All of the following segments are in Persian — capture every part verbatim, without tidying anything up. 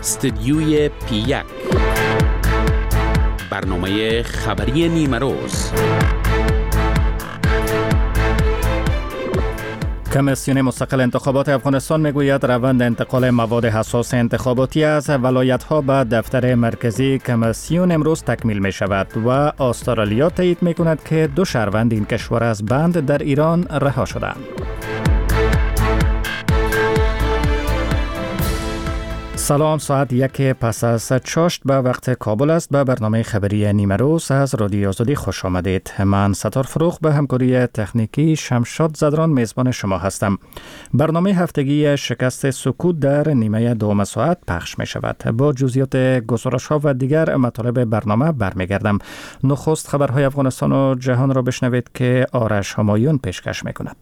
استدیوی پی یک، برنامه خبری نیمه روز. کمیسیون مستقل انتخابات افغانستان میگوید روند انتقال مواد حساس انتخاباتی از ولایت‌ها به دفتر مرکزی کمیسیون امروز تکمیل می شود و استرالیا تایید می کند که دو شهروند این کشور از بند در ایران رها شدند. سلام، ساعت یک پس از چاشت به وقت کابل است. به برنامه خبری نیمه روز از رادیو آزادی خوش آمدید. من ستار فروغ به همکاری تکنیکی شمشاد زدران میزبان شما هستم. برنامه هفتگی شکست سکوت در نیمه دوم ساعت پخش می شود. با جزئیات گزارش ها و دیگر مطالب برنامه برمیگردم. نخست خبرهای افغانستان و جهان را بشنوید که آرش همایون پیشکش می کند.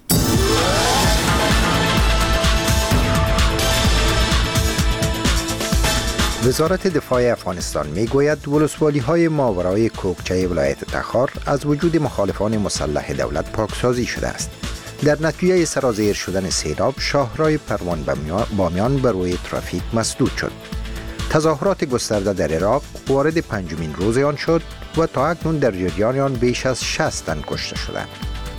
وزارت دفاع افغانستان میگوید ولسوالی‌های ماورای کوکچه ولایت تخار از وجود مخالفان مسلح دولت پاکسازی شده است. در نتیجه سرازیر شدن سیلاب، شاهراه پروان بامیان بر روی ترافیک مسدود شد. تظاهرات گسترده در عراق وارد پنجمین روز آن شد و تا اکنون در جریان آن بیش از شصت تن کشته شدند.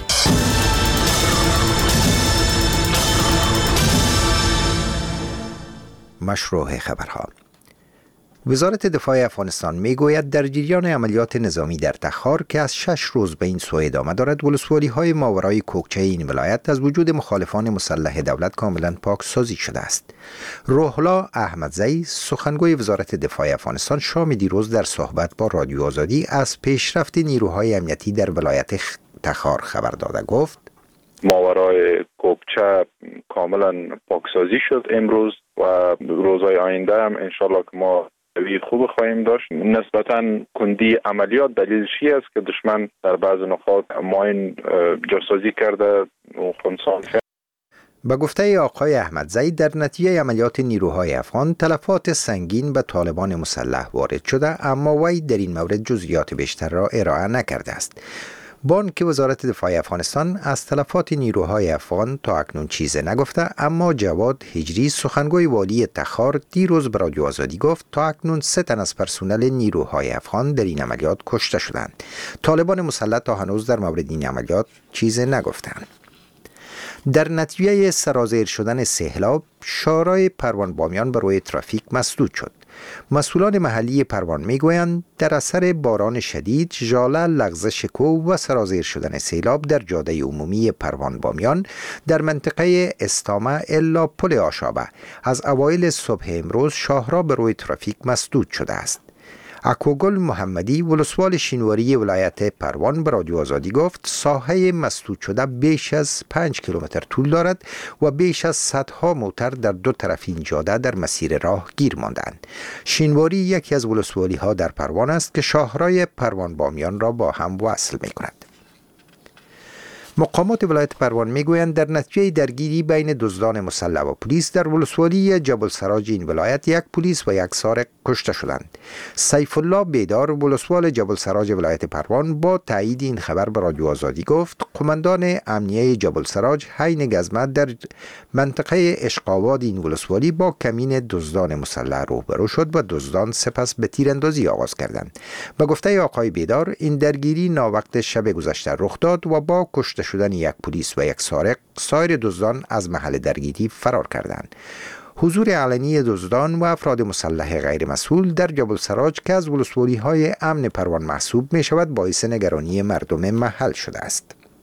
مشروع خبرها. وزارت دفاع افغانستان میگوید در جریان عملیات نظامی در تخار که از شش روز به این سو ادامه دارد، ولسوالی‌های ماورای کوکچه این ولایت از وجود مخالفان مسلح دولت کاملا پاکسازی شده است. روحلا احمدزی، سخنگوی وزارت دفاع افغانستان، شام دیروز در صحبت با رادیو آزادی از پیشرفت نیروهای امنیتی در ولایت تخار خبر داده گفت: ماورای کوکچه کاملا پاکسازی شد امروز و روزهای آینده هم انشالله که ما روی خوب خواهیم داشت. نسبتاً کندی عملیات دلیلش است که دشمن در بعض نقاط ماین جاسازی کرده و خنثی کرد. به گفته آقای احمدزی، در نتیجه عملیات نیروهای افغان تلفات سنگین به طالبان مسلح وارد شده، اما وی در این مورد جزئیات بیشتر را ارائه نکرده است. بان که وزارت دفاع افغانستان از تلفات نیروهای افغان تا اکنون چیزی نگفته، اما جواد هجری، سخنگوی والی تخار، دیروز به رادیو آزادی گفت تا اکنون سه تن از پرسنل نیروهای افغان در این عملیات کشته شدند. طالبان مسلح تا هنوز در مورد این عملیات چیزی نگفتند. در نتیجه سرازیر شدن سیلاب، شاهراه پروان بامیان بر روی ترافیک مسدود شد. مسئولان محلی پروان میگویند در اثر باران شدید، ژاله، لغزش کوه و سرازیر شدن سیلاب در جاده عمومی پروان بامیان در منطقه استامه الا پل آشابه از اوایل صبح امروز شاهراه بر روی ترافیک مسدود شده است. اکوگل محمدی، ولسوال شینواری ولایت پروان، به رادیو آزادی گفت ساحه مسدود شده بیش از پنج کیلومتر طول دارد و بیش از صدها موتر در دو طرف این جاده در مسیر راه گیر ماندند. شینواری یکی از ولسوالی ها در پروان است که شاهراه پروان بامیان را با هم وصل می کند. مقامات ولایت پروان میگویند در نتیجه درگیری بین دزدان مسلح و پلیس در ولسوالی جبل سراج این ولایت یک پلیس و یک سارق کشته شدند. سیف الله بیدار، ولسوال جبل سراج ولایت پروان، با تایید این خبر به رادیو آزادی گفت قماندان امنیه جبل سراج حین گزمه در منطقه اشقاباد این ولسوالی با کمین دزدان مسلح روبرو شد و دزدان سپس به تیراندازی آغاز کردند. به گفته آقای بیدار، این درگیری ناوقت شب گذشته رخ داد و با کشته شدن یک پلیس و یک سارق، سایر دزدان از محل درگیری فرار کردند. حضور علنی دزدان و افراد مسلح غیر مسئول در جبل سراج که از ولسوالی های امن پروان محسوب می شود باعث نگرانی مردم محل شده است.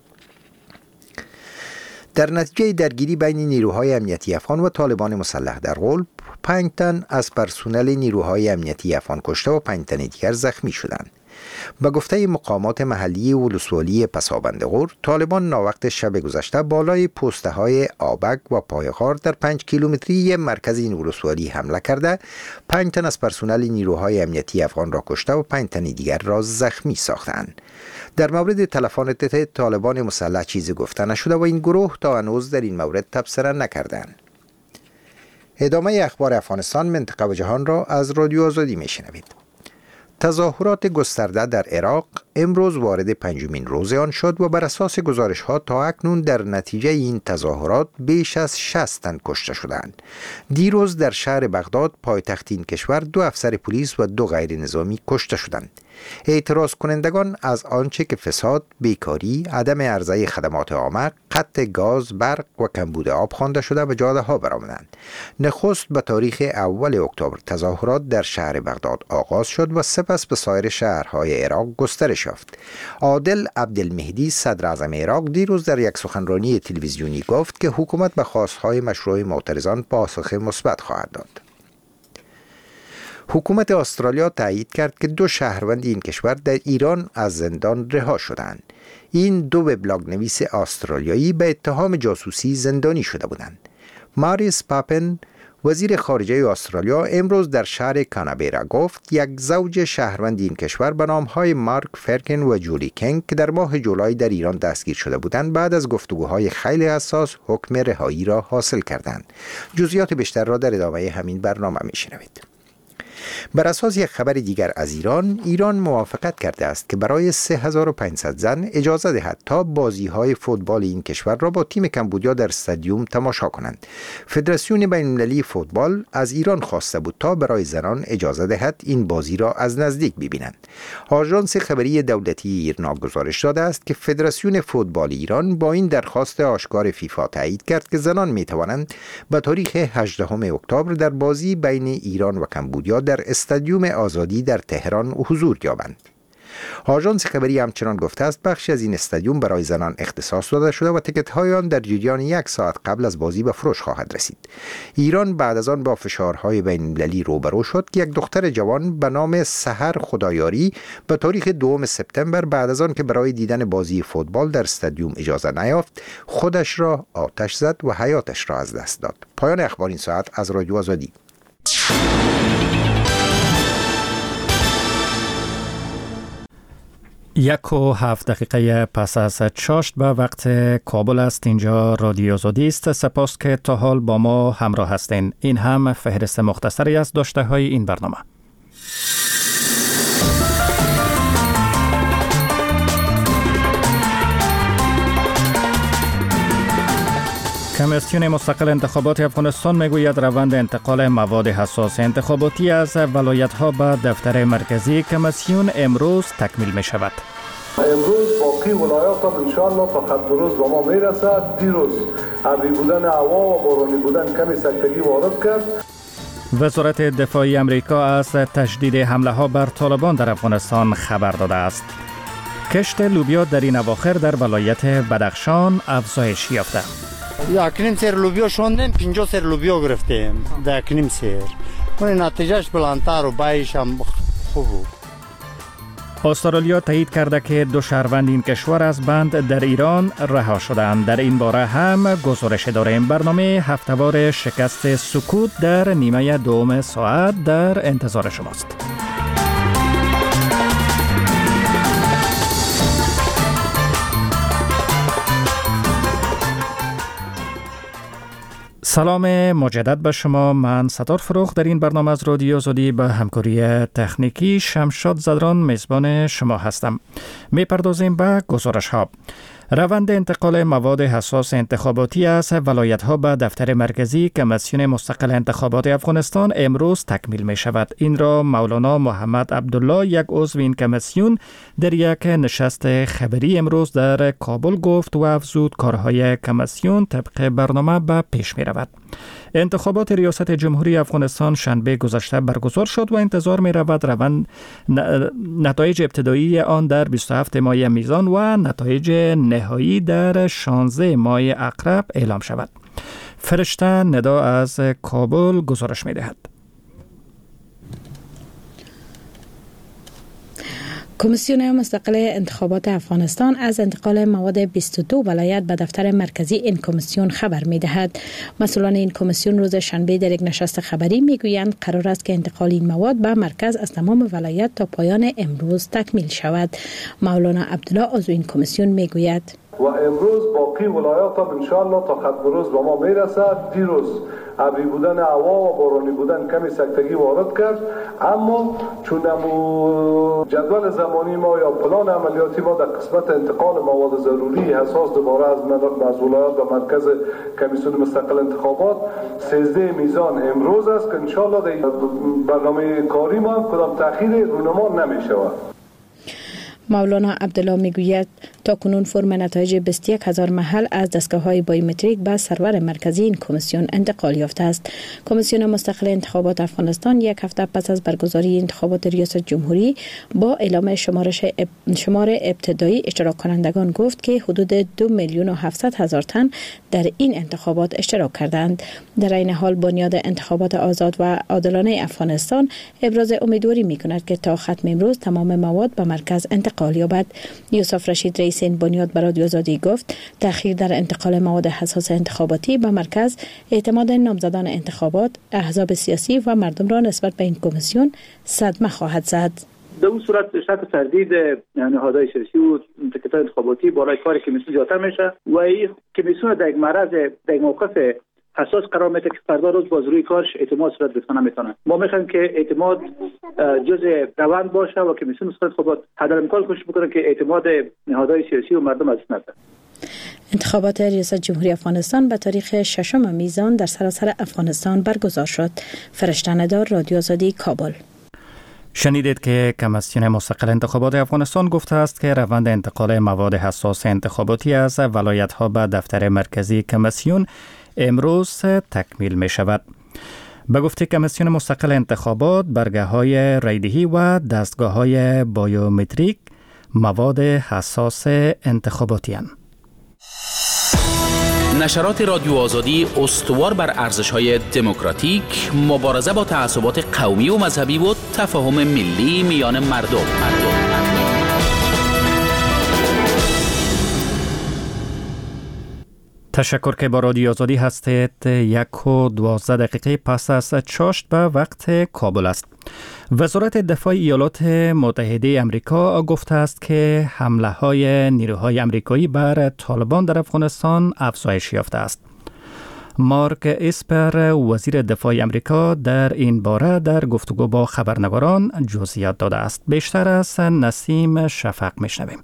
در نتیجه درگیری بین نیروهای امنیتی افغان و طالبان مسلح در غول، پنج تن از پرسنل نیروهای امنیتی افغان کشته و پنج تن دیگر زخمی شدند. به گفته مقامات محلی ولسوالی پسابند غور، طالبان ناوقت شب گذشته بالای پسته های آبک و پایغار در پنج کیلومتری مرکز این ولسوالی حمله کرده، پنج تن از پرسنل نیروهای امنیتی افغان را کشته و پنج تن دیگر را زخمی ساختند. در مورد تلفات طالبان مسلح چیزی گفته نشده و این گروه تا هنوز در این مورد تبصره نکردند. ادامه اخبار افغانستان، منطقه و جهان را از رادیو آزادی میشنوید. تظاهرات گسترده در عراق امروز وارد پنجمین روز آن شد و بر اساس گزارش‌ها تا اکنون در نتیجه این تظاهرات بیش از شصت تن کشته شدند. دیروز در شهر بغداد پایتخت این کشور دو افسر پلیس و دو غیر نظامی کشته شدند. اعتراض کنندگان از آنچه که فساد، بیکاری، عدم عرضه خدمات عامه، قطع گاز، برق و کمبود آب خوانده شده و جاده ها برآمدند. نخست به تاریخ اول اکتبر تظاهرات در شهر بغداد آغاز شد و سپس به سایر شهرهای عراق گسترش یافت. عادل عبدالمهدی صدر اعظم عراق دیروز در یک سخنرانی تلویزیونی گفت که حکومت به خواستهای مشروع معترضان پاسخ مثبت خواهد داد. حکومت استرالیا تایید کرد که دو شهروند این کشور در ایران از زندان رها شدند. این دو وبلاگ نویس استرالیایی به اتهام جاسوسی زندانی شده بودند. ماریس پاپن وزیر خارجه استرالیا امروز در شهر کانبرا گفت یک زوج شهروند این کشور به نام‌های مارک فرکن و جولی کنگ که در ماه جولای در ایران دستگیر شده بودند بعد از گفتگوهای خیلی حساس حکم رهایی را حاصل کردند. جزئیات بیشتر را در ادامه همین برنامه می‌شنوید. بر اساس یک خبر دیگر از ایران، ایران موافقت کرده است که برای سه هزار و پانصد زن اجازه دهد تا بازی‌های فوتبال این کشور را با تیم کمبودیا در استادیوم تماشا کنند. فدراسیون بین‌المللی فوتبال از ایران خواسته بود تا برای زنان اجازه دهد این بازی را از نزدیک ببینند. آژانس خبری دولتی ایرنا گزارش داده است که فدراسیون فوتبال ایران با این درخواست آشکار فیفا تایید کرد که زنان می‌توانند به تاریخ هجدهم اکتبر در بازی بین ایران و کمبودیا در استادیوم آزادی در تهران حضور یابند. آژانس خبری همچنان گفته است بخشی از این استادیوم برای زنان اختصاص داده شده و تکت‌های آن در جریان یک ساعت قبل از بازی به فروش خواهد رسید. ایران بعد از آن با فشارهای بین‌المللی روبرو شد که یک دختر جوان به نام سحر خدایاری به تاریخ دوم سپتامبر بعد از آن که برای دیدن بازی فوتبال در استادیوم اجازه نیافت، خودش را آتش زد و حیاتش را از دست داد. پایان اخبار این ساعت از رادیو آزادی. یک و هفت دقیقه پس از چاشت به وقت کابل است. اینجا رادیو آزادی است. سپاس که تا حال با ما همراه هستین. این هم فهرست مختصری از داشته های این برنامه. کمیسیون مستقل انتخابات افغانستان میگوید روند انتقال مواد حساس انتخاباتی از ولایت‌ها به دفتر مرکزی کمیسیون امروز تکمیل می شود. امروز باقی ولایات هم انشاءالله تا خط روز به ما میرسد. دیروز ابری بودن هوا و بارانی بودن کمی سکتگی وارد کرد. وزارت دفاعی امریکا از تشدید حمله ها بر طالبان در افغانستان خبر داده است. کشت لوبیا در این اواخر در ولایت بدخشان افزایش یافته. یک نیم سر لوبیا شوندیم، پنجاه سر لوبیا گرفتیم در یک نیم سر. اون نتیجهش بلندتر و بایش هم خوب بود. استرالیا تایید کرده که دو شهروند این کشور از بند در ایران رها شدند. در این باره هم گزارش داریم. برنامه هفته‌وار شکست سکوت در نیمه دوم ساعت در انتظار شماست. سلام مجدد به شما. من ستار فروخ در این برنامه از رادیو آزادی به همکاری تکنیکی شمشاد زدران میزبان شما هستم. میپردازیم به گزارش ها. روند انتقال مواد حساس انتخاباتی از ولایت‌ها به دفتر مرکزی کمیسیون مستقل انتخابات افغانستان امروز تکمیل می شود. این را مولانا محمد عبدالله، یک عضو این کمیسیون، در یک نشست خبری امروز در کابل گفت و افزود کارهای کمیسیون طبق برنامه به پیش می رود. انتخابات ریاست جمهوری افغانستان شنبه گذشته برگزار شد و انتظار می رود روند نتایج ابتدایی آن در بیست و هفتم ماه میزان و نتایج نهایی در شانزدهم ماه عقرب اعلام شود. فرشته ندا از کابل گزارش می دهد. کمیسیون مستقل انتخابات افغانستان از انتقال مواد بیست و دو ولایت به دفتر مرکزی این کمیسیون خبر می دهد. مسئولان این کمیسیون روز شنبه در یک نشست خبری می گویند قرار است که انتقال این مواد به مرکز از تمام ولایت تا پایان امروز تکمیل شود. مولانا عبدالله عضو این کمیسیون می گوید و امروز باقی ولایات هم انشاءالله تا خط روز به ما میرسد. دیروز ابری بودن هوا و بارانی بودن کمی سکتگی وارد کرد، اما چون امو جدول زمانی ما یا پلان عملیاتی ما در قسمت انتقال مواد ضروری حساس دوباره از ولایات و مرکز کمیسیون مستقل انتخابات سیزده میزان امروز است که انشاءالله در برنامه کاری ما کدام تأخیر رونما نمی شود. مولانا عبدالله میگوید تا کنون فرم نتایج بیست و یک هزار محل از دستگاه‌های بایومتریک به سرور مرکزی این کمیسیون انتقال یافته است. کمیسیون مستقل انتخابات افغانستان یک هفته پس از برگزاری انتخابات ریاست جمهوری با اعلام شمارش اب... شمار ابتدایی اشتراک کنندگان گفت که حدود دو میلیون و هفتصد هزار تن در این انتخابات اشتراک کردند. در این حال بنیاد انتخابات آزاد و عادلانه افغانستان ابراز امیدواری می‌کند که تا ختم امروز تمام مواد به مرکز انتقال یابد. یوسف رشید رئیس این بنیاد به رادیو آزادی گفت تأخیر در انتقال مواد حساس انتخاباتی به مرکز اعتماد نامزدان انتخابات، احزاب سیاسی و مردم را نسبت به این کمیسیون صدمه خواهد زد. در اون صورت شرط تردید نهادهای سیاسی و تکتای انتخاباتی بالای کار کمیسیون زیادتر میشه و این کمیسیون در یک معرض در موقف حساس قرار میده که فردا روز باز روی کارش اعتماد صورت گرفتن نمیتونه. ما میخوایم که اعتماد جزء روند باشه و کمیسیون مستقل انتخابات حداقل امکان کوشش بکنه که اعتماد نهادهای سیاسی و مردم از نده. انتخابات ریاست جمهوری افغانستان به تاریخ ششم میزان در سراسر افغانستان برگزار شد. فرشته ندار، رادیو آزادی، کابل. شنیدید که کمیسیون مستقل انتخابات افغانستان گفته است که روند انتقال مواد حساس انتخاباتی از ولایت‌ها به دفتر مرکزی کمیسیون امروز تکمیل می شود. به گفته کمیسیون مستقل انتخابات، برگه‌های رایدهی و دستگاه‌های بایومتریک مواد حساس انتخاباتی اند. نشرات رادیو آزادی استوار بر ارزش‌های دموکراتیک، مبارزه با تعصبات قومی و مذهبی و تفاهم ملی میان مردم. مردم. تشکر که با رادیو آزادی هستید. یک و دوازده دقیقه پس از چاشت به وقت کابل است. وزارت دفاع ایالات متحده امریکا گفته است که حمله های نیروهای امریکایی بر طالبان در افغانستان افزایش یافته است. مارک اسپر وزیر دفاع امریکا در این باره در گفتگو با خبرنگاران جزئیات داده است. بیشتر از نسیم شفق میشنویم.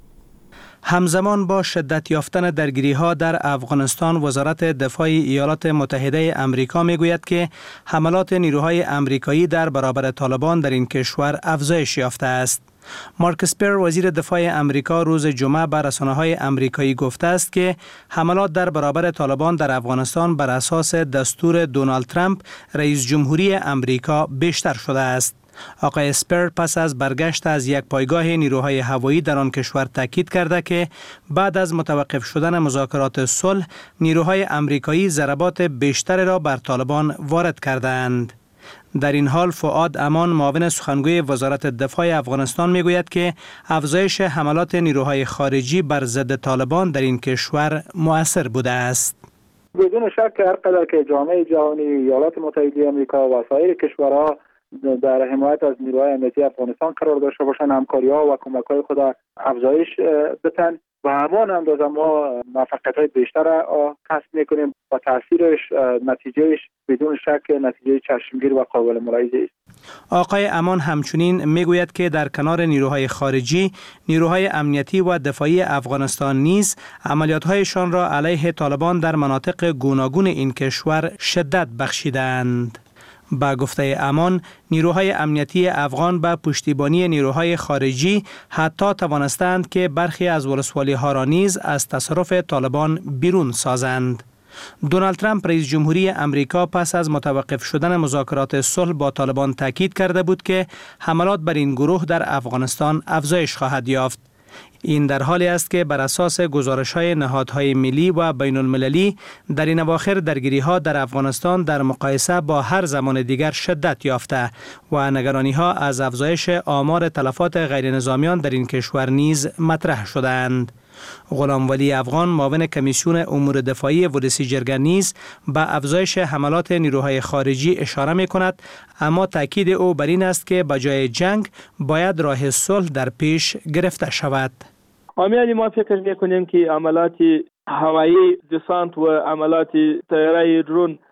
همزمان با شدت یافتن درگیری‌ها در افغانستان، وزارت دفاع ایالات متحده امریکا میگوید که حملات نیروهای امریکایی در برابر طالبان در این کشور افزایش یافته است. مارک اسپر وزیر دفاع امریکا روز جمعه به رسانه‌های امریکایی گفته است که حملات در برابر طالبان در افغانستان بر اساس دستور دونالد ترامپ رئیس جمهوری امریکا بیشتر شده است. آقای اسپر پس از برگشت از یک پایگاه نیروهای هوایی در آن کشور تاکید کرده که بعد از متوقف شدن مذاکرات صلح، نیروهای امریکایی ضربات بیشتر را بر طالبان وارد کردند. در این حال فؤاد امان، معاون سخنگوی وزارت دفاع افغانستان میگوید که افزایش حملات نیروهای خارجی بر ضد طالبان در این کشور مؤثر بوده است. بدون شک هر قدر که جامعه جهانی، ایالات متحده آمریکا و سایر کشورها در حمایت از نیروهای امنیتی افغانستان قرار داشته باشند، همکاری‌ها و کمک‌های خود افزایش بدن و همان اندازه ما موفقیت‌های بیشتر را کسب می‌کنیم و تاثیرش، نتیجهش بدون شک نتیجه چشمگیر و قابل ملاحظه است. آقای امان همچنین میگوید که در کنار نیروهای خارجی، نیروهای امنیتی و دفاعی افغانستان نیز عملیات‌هایشان را علیه طالبان در مناطق گوناگون این کشور شدت بخشیدند. با گفته امان، نیروهای امنیتی افغان به پشتیبانی نیروهای خارجی حتی توانستند که برخی از ولسوالی‌ها را نیز از تصرف طالبان بیرون سازند. دونالد ترامپ رئیس جمهوری امریکا پس از متوقف شدن مذاکرات صلح با طالبان تاکید کرده بود که حملات بر این گروه در افغانستان افزایش خواهد یافت. این در حالی است که بر اساس گزارش‌های نهادهای ملی و بین المللی در این اواخر درگیری‌ها در افغانستان در مقایسه با هر زمان دیگر شدت یافته و نگرانی‌ها از افزایش آمار تلفات غیر نظامیان در این کشور نیز مطرح شدند. غلام ولی افغان، معاون کمیسیون امور دفاعی ولسی جرگه نیز به افزایش حملات نیروهای خارجی اشاره می‌کند، اما تاکید او بر این است که بجای جنگ باید راه صلح در پیش گرفته شود. عامیان ما فکر می‌کنیم که عملات هوایی، دسانت و عملات طیاره درون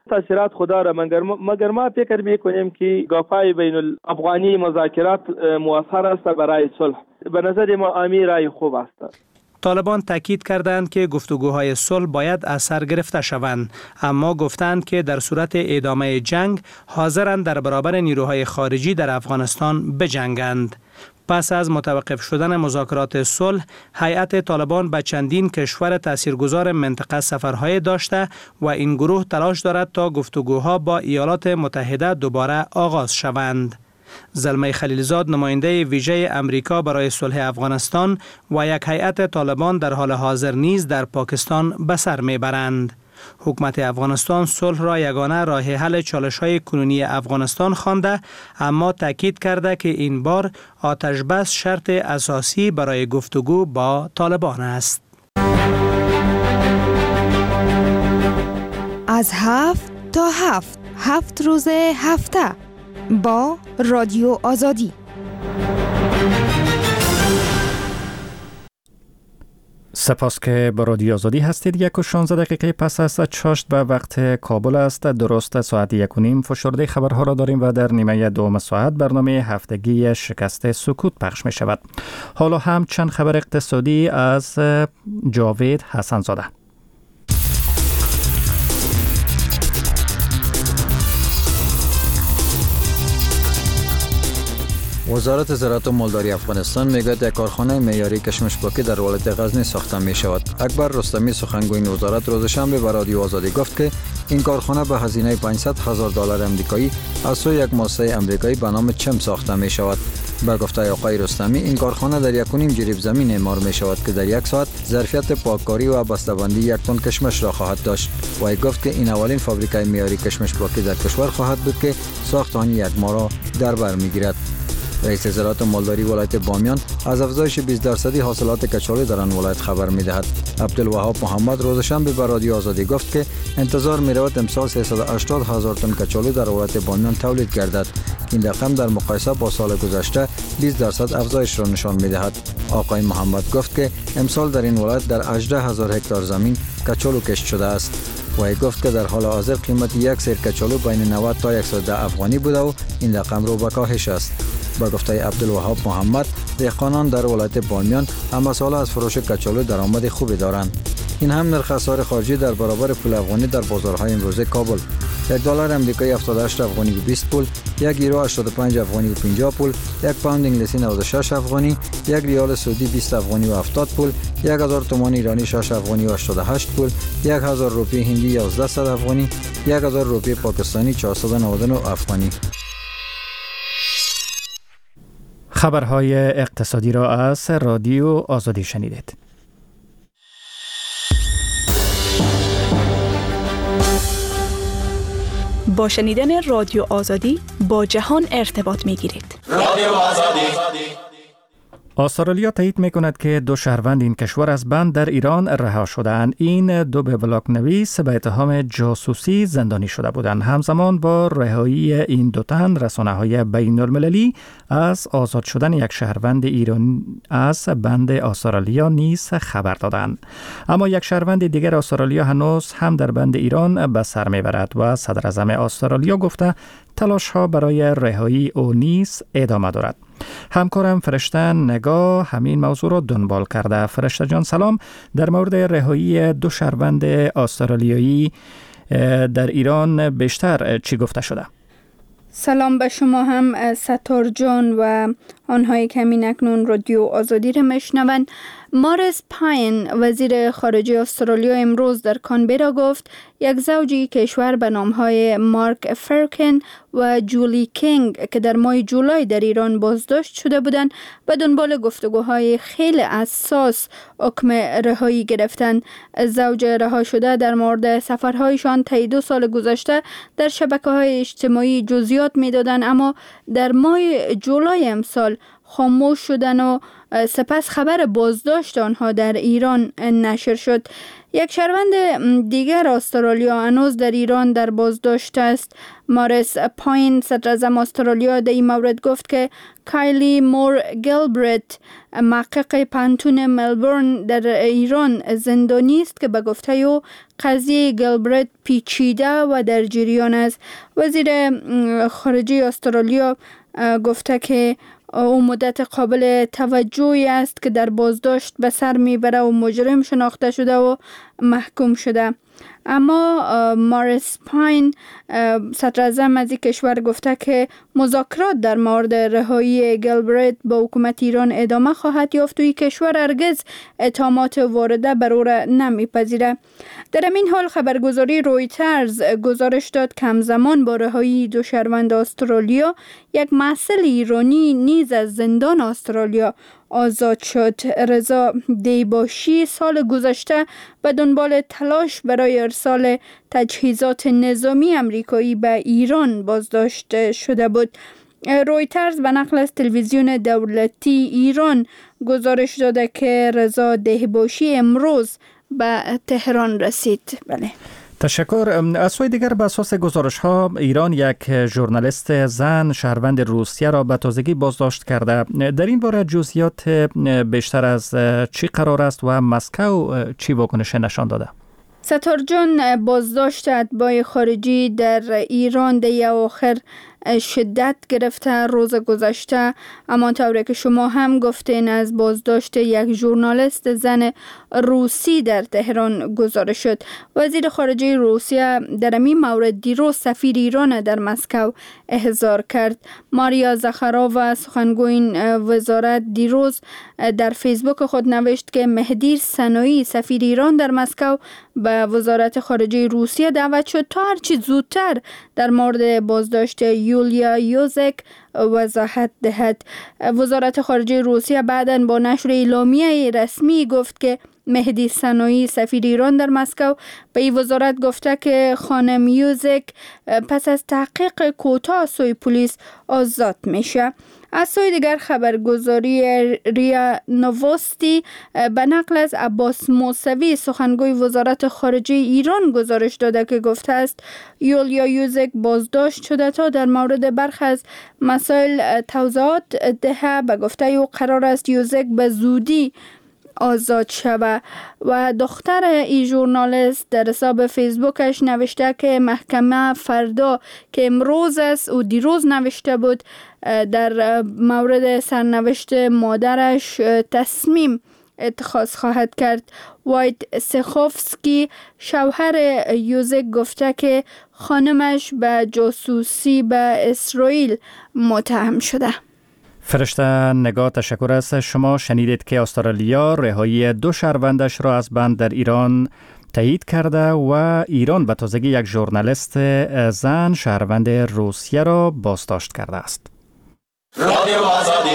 تاثیرات خدا را مگر مگر ما فکر میکنیم که گفت‌های بین الافغانی مذاکرات موثر است برای صلح. به نظر ما امیر رای خوب است. طالبان تاکید کردند که گفتگوهای صلح باید از سر گرفته شوند، اما گفتند که در صورت ادامه جنگ حاضرند در برابر نیروهای خارجی در افغانستان بجنگند. پس از متوقف شدن مذاکرات صلح، هیئت طالبان به چندین کشور تاثیرگذار منطقه سفرهای داشته و این گروه تلاش دارد تا گفتگوها با ایالات متحده دوباره آغاز شوند. زلمه خلیلزاد نماینده ویژه امریکا برای صلح افغانستان و یک هیئت طالبان در حال حاضر نیز در پاکستان به سر میبرند. حکومت افغانستان صلح را یگانه راه حل چالش‌های کنونی افغانستان خوانده، اما تاکید کرده که این بار آتش بس شرط اساسی برای گفتگو با طالبان است. از هفت تا هفت هفت روز هفته با رادیو آزادی. سپاس که با رادیو آزادی هستید. یک و شانزده دقیقه پس از چاشت به وقت کابل است. درست ساعت یک و نیم فشرده خبرها را داریم و در نیمه دوم ساعت برنامه هفتگی شکست سکوت پخش می شود. حالا هم چند خبر اقتصادی از جاوید حسن زاده. وزارت زراعت و مالداری افغانستان میگوید یک کارخانه معیاری کشمش پاکی در ولایت غزنی ساخته می شود. اکبر رستمی سخنگوی وزارت روز شنبه به رادیو آزادی گفت که این کارخانه به هزینه پانصد هزار دلار آمریکایی از سوی یک مؤسسه آمریکایی به نام چم ساخته می شود. به گفته آقای رستمی این کارخانه در یک و نیم جریب زمین اعمار می شود که در یک ساعت ظرفیت پاککاری و بسته‌بندی یک تن کشمش را خواهد داشت. و گفت که این اولین فابریکه معیاری کشمش پاکی در کشور خواهد بود که ساخت آن یک ماه را در بر میگیرد. رئیس زراعت و مالداری ولایت بامیان از افزایش بیست درصدی حاصلات کچالو در آن ولایت خبر می‌دهد. عبدالوهاب محمد روز شنبه به رادیو آزادی گفت که انتظار می‌رود امسال سیصد و هشتاد هزار تن کچالو در ولایت بامیان تولید گردد. این رقم در مقایسه با سال گذشته بیست درصد افزایش را نشان می‌دهد. آقای محمد گفت که امسال در این ولایت در هجده هزار هکتار زمین کچالو کشت شده است. و گفت که در حال حاضر قیمت یک سیر کچالو بین نود تا صد و ده افغانی بوده و این رقم رو به کاهش است. با گفته عبدالوهاب محمد، دهقانان در ولایت بامیان همه ساله از فروش کچالو درآمد خوبی دارند. این هم نرخ اسعار خارجی در برابر پول افغانی در بازارهای امروزه کابل: یک دلار آمریکایی هفتاد و هشت افغانی و بیست پول، یک یورو هشتاد و پنج افغانی و پنجاه پول، یک پوند انگلیسی نود و شش افغانی، یک ریال سعودی بیست افغانی و هفتاد پول، یک هزار تومان ایرانی شش افغانی و هشتاد و هشت پول، یک هزار روپیه هندی یازده صد افغانی، یک هزار روپیه پاکستانی چهارصد و نود و نه افغانی. خبرهای اقتصادی را از رادیو آزادی شنیدید. با شنیدن رادیو آزادی با جهان ارتباط می گیرید. رادیو آزادی. استرالیا تایید می کند که دو شهروند این کشور از بند در ایران رها شدند. این دو بلاگ نویس به اتهام جاسوسی زندانی شده بودند. همزمان با رهایی این دو تن، رسانه‌های بین المللی از آزاد شدن یک شهروند ایرانی از بند استرالیا نیز خبر دادند. اما یک شهروند دیگر استرالیا هنوز هم در بند ایران به سر میبرد و صدر اعظم استرالیا گفته تلاش ها برای رهایی او نیز ادامه دارد. همکارم فرشته نگاه همین موضوع را دنبال کرده. فرشته جان سلام. در مورد رهایی دو شهروند استرالیایی در ایران بیشتر چی گفته شده؟ سلام به شما هم ستار جان و آنهایی که همین اکنون رادیو آزادی را میشنوند. ماریس پاین وزیر خارجه استرالیا امروز در کانبرا گفت یک زوجی کشور به نامهای مارک فرکن و جولی کینگ که در ماه جولای در ایران بازداشت شده بودند به دنبال گفتگوهای خیلی اساس حکم رهایی گرفتند. زوج رها شده در مورد سفرهایشان طی دو سال گذشته در شبکه‌های اجتماعی جزئیات می‌دادند، اما در ماه جولای امسال خاموش شدن و سپس خبر بازداشت آنها در ایران نشر شد. یک شهروند دیگر استرالیا هنوز در ایران در بازداشت است. ماریس پاین، صدراعظم استرالیا، در این مورد گفت که کایلی مور گیلبرت، محقق پانتون ملبورن در ایران، زندانی است که به گفته او قضیه گیلبرت پیچیده و در جریان است. وزیر خارجه استرالیا گفته که او مدت قابل توجهی است که در بازداشت به سر میبره و مجرم شناخته شده و محکوم شده. اما ماریس پاین، صدراعظم از این کشور، گفته که مذاکرات در مورد رهایی گیلبرت با حکومت ایران ادامه خواهد یافت و این کشور هرگز اتهامات وارده بر او را نمیپذیره. در این حال خبرگزاری رویترز گزارش داد که همزمان با رهایی دو شهروند استرالیا، یک محصل ایرانی نیز از زندان استرالیا آزاد شد. رضا دیباشی سال گذشته به دنبال تلاش برای ارسال تجهیزات نظامی امریکایی به ایران بازداشت شده بود. رویترز به نقل از تلویزیون دولتی ایران گزارش داده که رضا دیباشی امروز به تهران رسید. بله. تشکر. از سوی دیگر به اساس گزارش ها ایران یک ژورنالیست زن شهروند روسیه را به تازگی بازداشت کرده. در این باره جزئیات بیشتر از چی قرار است و مسکو چی واکنش نشان داده؟ ستار جان، بازداشت اتباع خارجی در ایران در آخر شدت گرفته روز گذشته. اما طوری که شما هم گفتین، از بازداشت یک ژورنالیست زن روسی در تهران گزارش شد. وزیر خارجه روسیه در این مورد دیروز سفیر ایران در مسکو احضار کرد. ماریا زخارووا، سخنگوی وزارت، دیروز در فیسبوک خود نوشت که مهدی سنایی، سفیر ایران در مسکو، به وزارت خارجه روسیه دعوت شد تا هرچی زودتر در مورد بازداشت یولیا یوزک وضاحت دهد. وزارت خارجه روسیه بعداً با نشر اعلامیه رسمی گفت که مهدی سنایی، سفیر ایران در مسکو، به این وزارت گفته که خانم یوزک پس از تحقیق کوتاه سوی پلیس آزاد میشه. از سوی دیگر خبرگزاری ریا نووستی به نقل از عباس موسوی، سخنگوی وزارت خارجه ایران، گزارش داده که گفته است یولیا یوزک بازداشت شده تا در مورد برخی از مسائل توضیحات دهه. به گفته او قرار است یوزک به زودی آزاد شود. و دختر ای ژورنالیست در حساب فیسبوکش نوشته که محکمه فردا که امروز است و دیروز نوشته بود در مورد سرنوشت مادرش تصمیم اتخاذ خواهد کرد. وایت سخوفسکی، شوهر یوزک، گفته که خانمش به جاسوسی به اسرائیل متهم شده. فرشته نگاه، تشکر است. شما شنیدید که استرالیا رهایی دو شهروندش را از بند در ایران تایید کرده و ایران به تازگی یک ژورنالیست زن شهروند روسیه را بازداشت کرده است. رادیو آزادی.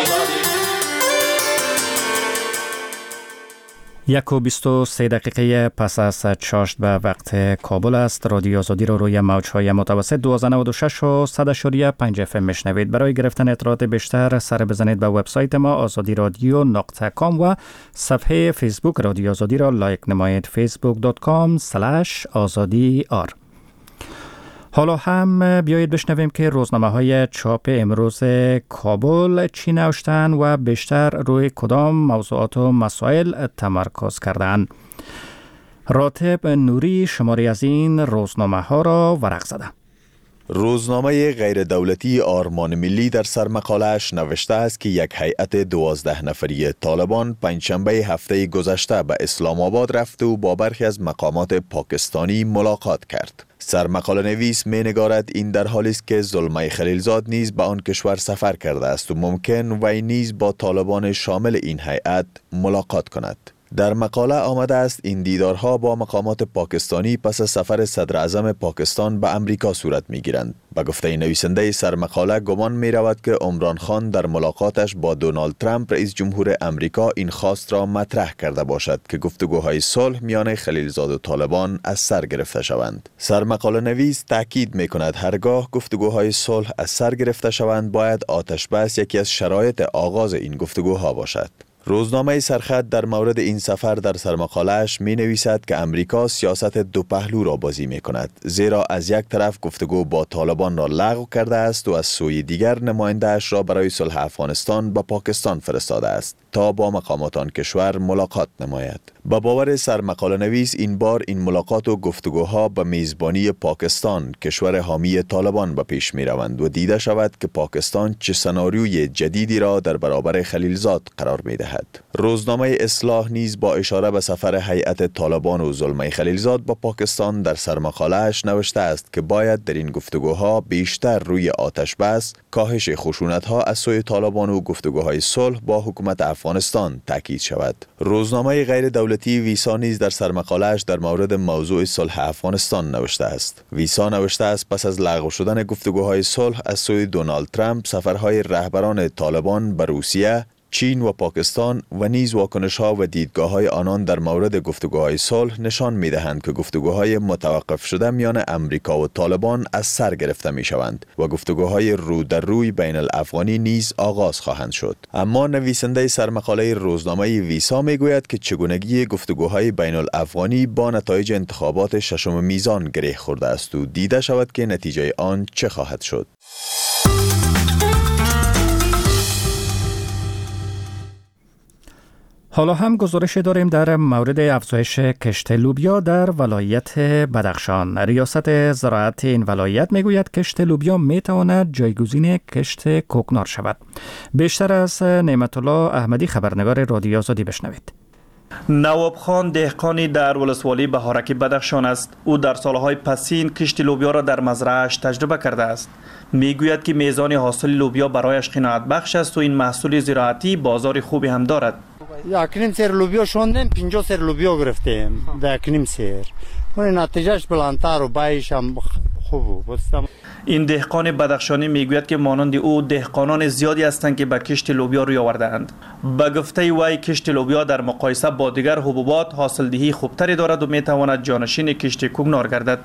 یک و بیست و سه دقیقه پس از چاشت به وقت کابل است. رادیو آزادی رو روی موجهای متوسط دوازده نود و شش و صد اشاریه پنج اف ام میشنوید. برای گرفتن اطلاعات بیشتر سر بزنید به وبسایت ما آزادی رادیو نقطه کام و صفحه فیسبوک رادیو آزادی را لایک نمایید. فیسبوک دات کام اسلش آزادی آر. حالا هم بیایید بشنویم که روزنامه های چاپ امروز کابل چی نوشتن و بیشتر روی کدام موضوعات و مسائل تمرکز کردن. راتب نوری شماری از این روزنامه ها را ورق زده. روزنامه غیر دولتی آرمان ملی در سرمقاله‌اش نوشته است که یک هیئت دوازده نفری طالبان پنجشنبه هفته گذشته به اسلام آباد رفت و با برخی از مقامات پاکستانی ملاقات کرد. سرمقاله نویس می نگارد این در حالی است که زلمه خلیلزاد نیز به آن کشور سفر کرده است و ممکن وی نیز با طالبان شامل این هیئت ملاقات کند. در مقاله آمده است این دیدارها با مقامات پاکستانی پس از سفر صدر اعظم پاکستان به امریکا صورت می گیرند. به گفته نویسنده سرمقاله گمان می رود که عمران خان در ملاقاتش با دونالد ترامپ رئیس جمهور امریکا این خواست را مطرح کرده باشد که گفتگوهای صلح میان خلیلزاد و طالبان از سر گرفته شوند. سرمقاله نویس تاکید می کند هرگاه گفتگوهای صلح از سر گرفته شوند باید آتش بس یکی از شرایط آغاز این گفتگوها باشد. روزنامه سرخط در مورد این سفر در سرمقاله‌اش می نویسد که امریکا سیاست دو پهلو را بازی می کند، زیرا از یک طرف گفتگو با طالبان را لغو کرده است و از سوی دیگر نماینده‌اش را برای صلح افغانستان به پاکستان فرستاده است تا با مقامات آن کشور ملاقات نماید. با باور سرمقاله نویس این بار این ملاقات و گفتگوها به میزبانی پاکستان، کشور حامی طالبان، به پیش می روند و دیده شود که پاکستان چه سناریوی جدیدی را در برابر خلیلزاد قرار می دهد. روزنامه اصلاح نیز با اشاره به سفر هیئت طالبان و زلمه خلیلزاد به پاکستان در سرمقاله‌اش نوشته است که باید در این گفتگوها بیشتر روی آتش بس، کاهش خشونت‌ها از سوی طالبان و گفتگوهای صلح با حکومت افغانستان تاکید شود. روزنامه غیر دولتی ویسا نیز در سرمقاله‌اش در مورد موضوع صلح افغانستان نوشته است. ویسا نوشته است پس از لغو شدن گفتگوهای صلح از سوی دونالد ترامپ، سفرهای رهبران طالبان به روسیه، چین و پاکستان و نیز واکنش‌ها و دیدگاه‌های آنان در مورد گفتگوهای صلح نشان می‌دهند که گفتگوهای متوقف شده میان امریکا و طالبان از سر گرفته می‌شوند و گفتگوهای رو در روی بین الافغانی نیز آغاز خواهند شد. اما نویسنده سرمقاله روزنامه ویسا می‌گوید که چگونگی گفتگوهای بین الافغانی با نتایج انتخابات ششم میزان گره خورده است و دیده شود که نتیجه آن چه خواهد شد. حالا هم گزارش داریم در مورد افزایش کشت لوبیا در ولایت بدخشان. ریاست زراعت این ولایت میگوید کشت لوبیا میتواند جایگزین کشت کوکنار شود. بیشتر از نعمت الله احمدی، خبرنگار رادیو آزادی، بشنوید. نواب خان دهقانی در ولسوالی بهارک بدخشان است. او در سالهای پسین کشت لوبیا را در مزرعه‌اش تجربه کرده است. میگوید که میزان حاصل لوبیا برایش قناعت بخش است و این محصول زراعتی بازار خوبی هم دارد. یک نیم سر لوبیا شوندیم، پنجاه سر لوبیا گرفتیم در یک نیم سر. اون نتیجهش بلندتر و بایش هم خوب بود. این دهقان بدخشانی میگوید که مانند او دهقانان زیادی هستند که به کشت لوبیا روی آورده‌اند. به گفته وی کشت لوبیا در مقایسه با دیگر حبوبات حاصلدهی خوبتری دارد و میتواند جانشین کشت کوکنار گردد.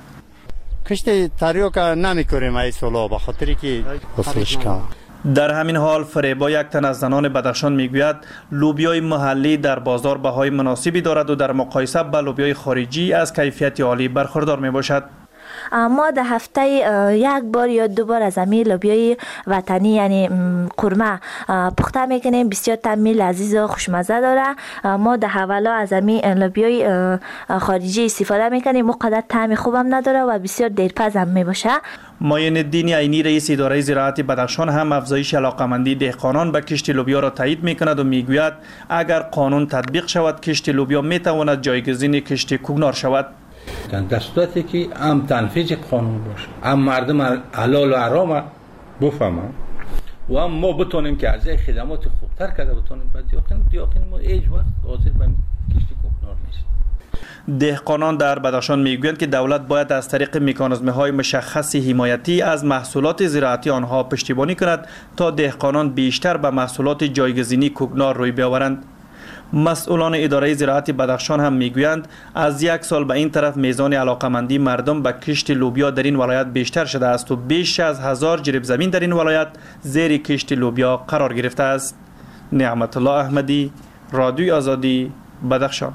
کشت تریاک نمی‌کنیم ای سالا به خاطری که حاصلش کم. در همین حال فریبا، یک تن از زنان بدخشان، میگوید لوبیای محلی در بازار بهای مناسبی دارد و در مقایسه با لوبیای خارجی از کیفیت عالی برخوردار میباشد. ما در هفته یک بار یا دو بار از همین لوبیای وطنی یعنی قورمه پخته میکنیم. بسیار طعم لذیذ و خوشمزه داره. ما در حوالا از همین لوبیای خارجی استفاده میکنیم، اونقدر طعم خوبم نداره و بسیار دیرپز هم میباشه. معین الدین عینی، رئیس اداره زراعت بدخشان، هم افزایش علاقه‌مندی دهقانان به کشت لوبیا را تایید میکند و میگوید اگر قانون تطبیق شود کشت لوبیا میتواند جایگزین کشت کوکنار شود. در صورتی که هم تنفیذ قانون باشه، هم مردم حلال و حرام بفهمن و هم ما بتونیم که از خدمات خوبتر کرده بتونیم بعد دیاقین دیاقین ما هیچ وقت حاضر به کشت کوکنار نیست. دهقانان در بدخشان میگویند که دولت باید از طریق مکانیزم‌های مشخص حمایتی از محصولات زراعتی آنها پشتیبانی کند تا دهقانان بیشتر به محصولات جایگزینی کوکنار روی بیاورند. مسئولان اداره زراعت بدخشان هم میگویند از یک سال به این طرف میزان علاقمندی مردم به کشت لوبیا در این ولایت بیشتر شده است و بیش از هزار جریب زمین در این ولایت زیر کشت لوبیا قرار گرفته است. نعمت الله احمدی، رادیوی آزادی، بدخشان.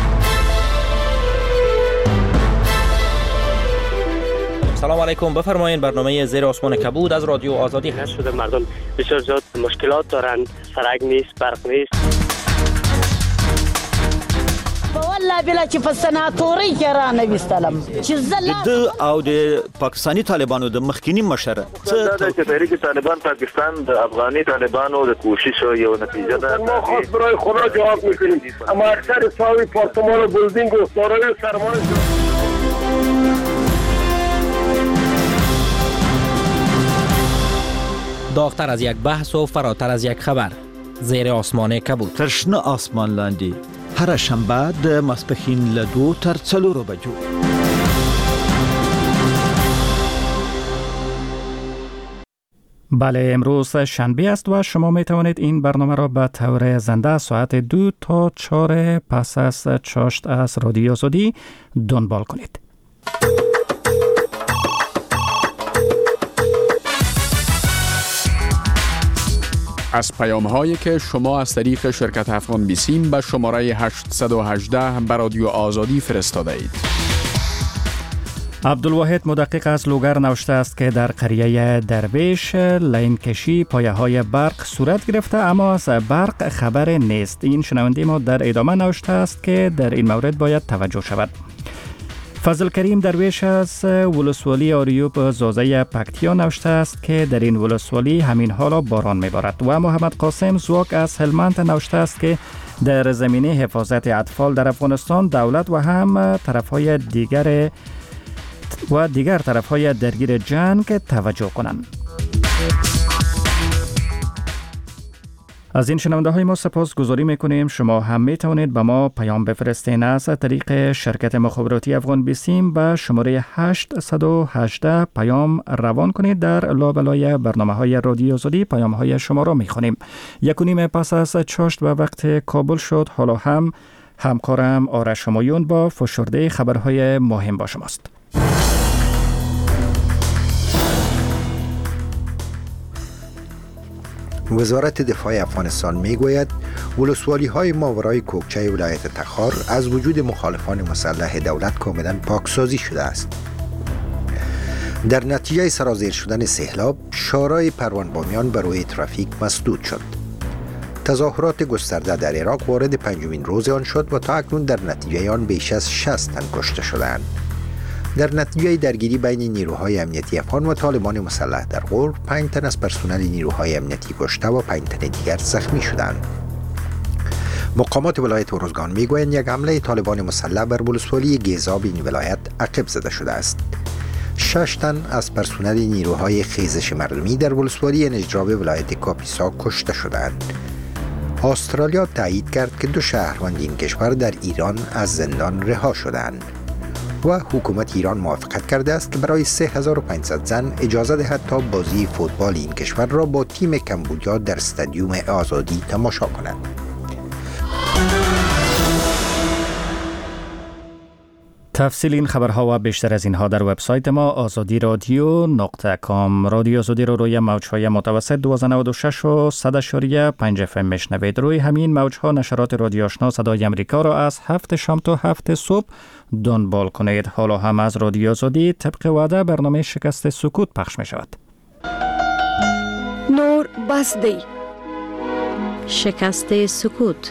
سلام علیکم، بفرمایید. برنامه زیر آسمان کبود از رادیو آزادی هست. شده مردم بسیار زیاد مشکلات دارند، سرک نیست، برق نیست. والله بلا چې په سناتوري کې را نه وستلم چې زله د او د پاکستانی طالبانو د مخکینی مشر څه د تحریک طالبان پاکستان د افغاني طالبانو د کوشش یو نتیجه ده. ما خاص برای خدا جواب میکنیم. اما اکثر ساوی پارتمان و بلدینگ و سارای سرمایه داغتر از یک بحث و فراتر از یک خبر. زیر آسمان کبود. تشنه آسمان لاندی هر شنبه د ماسپښین له دو تر څلورو بجو. بله، امروز شنبه است و شما می توانید این برنامه را به طور زنده ساعت دو تا چهار پس از چاشت از رادیو آزادی دنبال کنید. از پیام هایی که شما از طریق شرکت افغان بیسیم به شماره هشت یک هشت به رادیو آزادی فرستاده اید. عبدالواحد مدقق از لوگر نوشته است که در قریه درویش لین کشی پایه های برق صورت گرفته اما از برق خبر نیست. این شنونده ما در ادامه نوشته است که در این مورد باید توجه شود. فضل کریم درویش از ولسوالی آریوب زازه پکتیا نوشته است که در این ولسوالی همین حالا باران میبارد. و محمد قاسم زواک از هلمند نوشته است که در زمینه حفاظت اطفال در افغانستان دولت و هم طرفهای دیگر و دیگر طرفهای درگیر جنگ توجه کنند. از این شنونده های ما سپاس گذاری میکنیم. شما هم می توانید به ما پیام بفرستین از طریق شرکت مخابراتی افغان بیسیم به شماره هشت یک هشت پیام روان کنید. در لابلای برنامه های رادیو آزادی پیام های شما را می خوانیم. یک و نیم پس از چاشت و وقت کابل شد. حالا هم همکارم آرش همایون با فشرده خبرهای مهم با شماست. وزارت دفاع افغانستان میگوید ولسوالی های ماورای کوکچه ولایت تخار از وجود مخالفان مسلح دولت کاملا پاکسازی شده است. در نتیجه سرازیر شدن سیلاب شارع پروانبامیان بر روی ترافیک مسدود شد. تظاهرات گسترده در عراق وارد پنجمین روز آن شد و تا اکنون در نتیجه آن بیش از شصت تن کشته شدند. در نتیجه درگیری بین نیروهای امنیتی افغان و طالبان مسلح در غور، پنج تن از پرسنل نیروهای امنیتی کشته و پنج تن دیگر زخمی شدند. مقامات ولایت اروزگان میگویند یک حمله طالبان مسلح بر ولسوالی گیزاب این ولایت عقب زده شده است. شش تن از پرسنل نیروهای خیزش مردمی در ولسوالی نجراب ولایت کاپیسا کشته شدند. استرالیا تایید کرد که دو شهروند این کشور در ایران از زندان رها شدند. و حکومت ایران موافقت کرده است که برای سه هزار و پانصد زن اجازه دهد تا بازی فوتبال این کشور را با تیم کمبودیا در استادیوم آزادی تماشا کنند. تفصیل این خبرها و بیشتر از اینها در وبسایت ما آزادی رادیو نقطه کام. رادیو آزادی رو روی موج‌های متوسط دویست و نود و شش و صد اشاریه پنج اف ام میشنوید. روی همین موج‌ها نشرات رادیو آشنا صدای امریکا را از هفت شام تا هفت صبح دنبال کنید. حالا هم از رادیو آزادی طبق وعده برنامه شکست سکوت پخش می شود. نور بسدی شکست سکوت.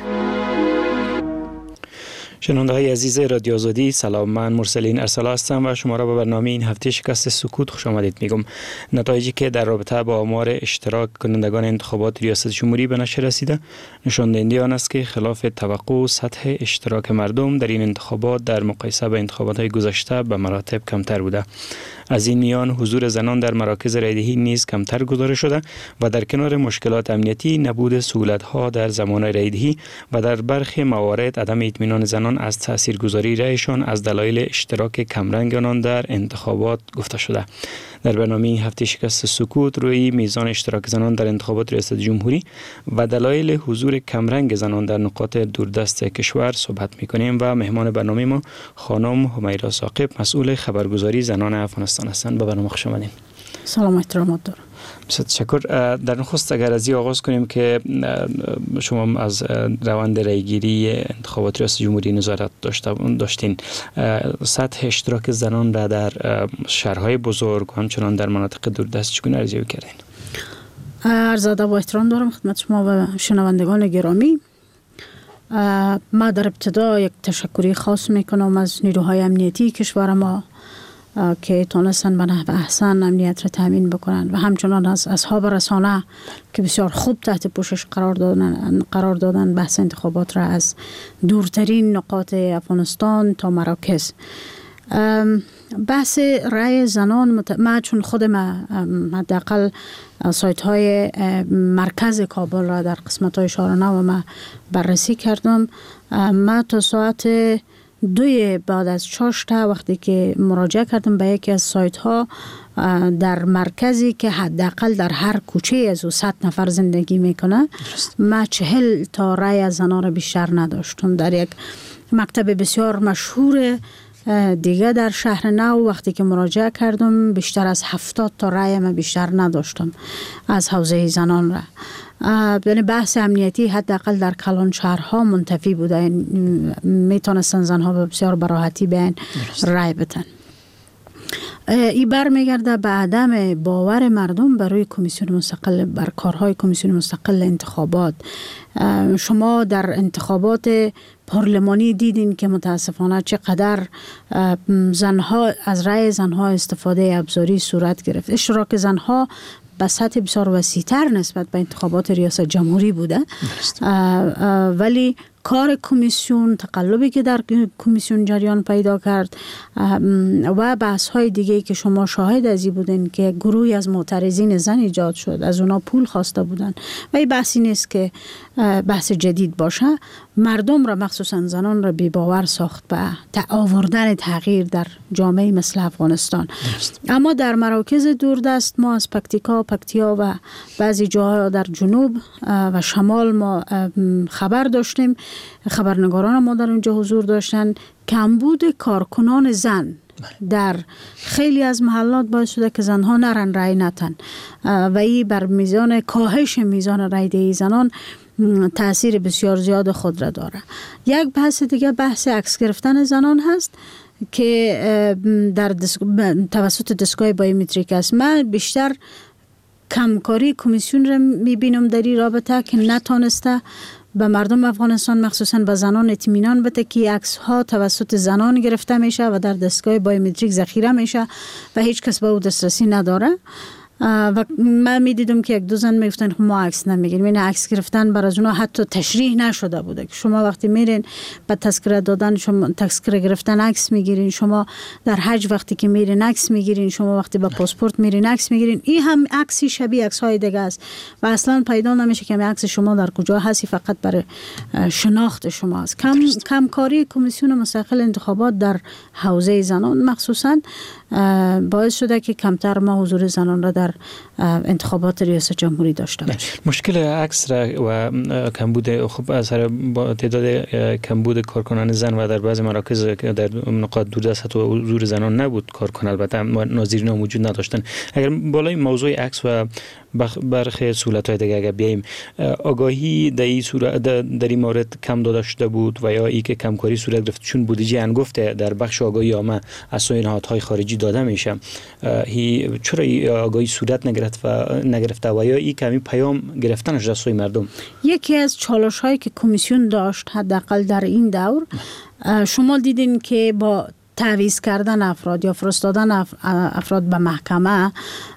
شنونده های عزیز رادیو آزادی، سلام. من مرسلین ارسلا هستم و شما را به برنامه این هفته شکست سکوت خوش آمدید میگم. نتایجی که در رابطه با آمار اشتراک کنندگان انتخابات ریاست جمهوری به نشر رسیده نشان دهنده آن است که خلاف توقع سطح اشتراک مردم در این انتخابات در مقایسه با انتخابات های گذشته به مراتب کمتر بوده. از این میان حضور زنان در مراکز رایدهی نیز کمتر گزارش شده و در کنار مشکلات امنیتی، نبود سهولت‌ها در زمان رایدهی و در برخی موارد عدم اطمینان زنان از تاثیرگذاری رایشان از دلایل اشتراک کمرنگ آنان در انتخابات گفته شده. در برنامه هفته شکست سکوت روی میزان اشتراک زنان در انتخابات ریاست جمهوری و دلایل حضور کمرنگ زنان در نقاط دوردست کشور صحبت می‌کنیم و مهمان برنامه ما خانم همیرا ثاقب، مسئول خبرگزاری زنان افغانستان هستند. به برنامه خوش آمدید. سلام، احترامات دارم. بسیار تشکر. در نخست اگر از این آغاز کنیم که شما از روند رایگیری انتخابات ریاست جمهوری نظارت داشتین، سطح اشتراک زنان را در شهرهای بزرگ و همچنان در مناطق دوردست چگونه ارزیابی کردین؟ عرض ادب و احترام دارم خدمت شما و شنوندگان گرامی. ما در ابتدا یک تشکری خاص میکنم از نیروهای امنیتی کشور ما که تونستن به نحو احسن امنیت را تامین بکنن و همچنان از اصحاب رسانه که بسیار خوب تحت پوشش قرار دادن قرار دادن بحث انتخابات را از دورترین نقاط افغانستان تا مراکز. بحث رای زنان مت... ما چون خودم حداقل سایت های مرکز کابل را در قسمت های چهار و نه ما بررسی کردم. ما تا ساعت دوی بعد از چاشتا وقتی که مراجعه کردم به یکی از سایت ها در مرکزی که حداقل در هر کوچه از او صد نفر زندگی میکنه، ما چهل تا رای از زنان را بیشتر نداشتم. در یک مکتب بسیار مشهور دیگه در شهر نو وقتی که مراجعه کردم بیشتر از هفتاد تا رای ما بیشتر نداشتم از حوزه زنان را. یعنی بحث امنیتی حداقل در کلان شهرها منتفی بوده، میتونستن زنها به بسیار براحتی بیان رای بدن. این برمیگرده به عدم باور مردم برای کمیسیون مستقل، بر کارهای کمیسیون مستقل انتخابات. شما در انتخابات پارلمانی دیدین که متاسفانه چقدر زنها از رای زنها استفاده ابزاری صورت گرفت. اشتراک زنها به سطح بسیار وسیع‌تر نسبت به انتخابات ریاست جمهوری بوده، ولی کار کمیسیون، تقلبی که در کمیسیون جریان پیدا کرد و بحث های دیگه که شما شاهد ازی بودین که گروهی از معترضین زن ایجاد شد، از اونا پول خواسته بودن و این بحثی نیست که بحث جدید باشه. مردم را مخصوصا زنان را بی باور ساخت به آوردن تغییر در جامعه مثل افغانستان. اما در مراکز دوردست ما از پکتیکا، پکتیا و بعضی جاها در جنوب و شمال ما خبر داشتیم، خبرنگاران ما در اونجا حضور داشتن، کمبود کارکنان زن در خیلی از محلات باعث شده که زنها نرن رای نتن و این بر میزان کاهش میزان رای دهی زنان تأثیر بسیار زیاد خود را داره. یک بحث دیگه بحث عکس گرفتن زنان هست که در دسک... توسط دستگاه بایومتریک است. من بیشتر کمکاری کمیسیون را میبینم در این رابطه که نتانسته به مردم افغانستان مخصوصا به زنان اطمینان بده که عکس ها توسط زنان گرفته میشه و در دستگاه بایومتریک ذخیره میشه و هیچ کس به او دسترسی نداره. و من میدیدم که یک دو زن میگفتن ما عکس نمیگیریم. این عکس گرفتن برای از اونها حتی تشریح نشده بوده که شما وقتی میرین به تذکره دادن، شما تذکره گرفتن عکس میگیرین، شما در حج وقتی که میرین عکس میگیرین، شما وقتی به پاسپورت میرین عکس میگیرین. این هم عکسی شبیه عکس های دیگه است و اصلا پیدا نمیشه که عکس شما در کجا هستی، فقط برای شناخت شما است. کم کمکاری کمیسیون مستقل انتخابات در حوزه زنان مخصوصا باعث شده که کمتر ما حضور زنان را در انتخابات ریاست جمهوری داشته باشیم. مشکل عکس و کمبود خب اثر با تعداد کمبود کارکنان زن و در بعضی مراکز در نقاط دوردست و حضور زنان نبود کارکن، البته ناظرین موجود نداشتن. اگر بالای موضوع عکس و برخی سهولت‌های دیگه اگر بیایم، آگاهی در این صورت در این مورد کم داده شده بود و یا ای که کمکاری صورت گرفت چون بودجه انگفته در بخش آگاهی عامه از سوی نهادهای خارجی داده میشه، هی چرا آگاهی صورت نگرفت و نگرفته و یا ای کمی پیام گرفتنش از سوی مردم؟ یکی از چالش‌هایی که کمیسیون داشت حداقل در این دور، شما دیدین که با تعویض کردن افراد یا فرستادن افراد به محکمه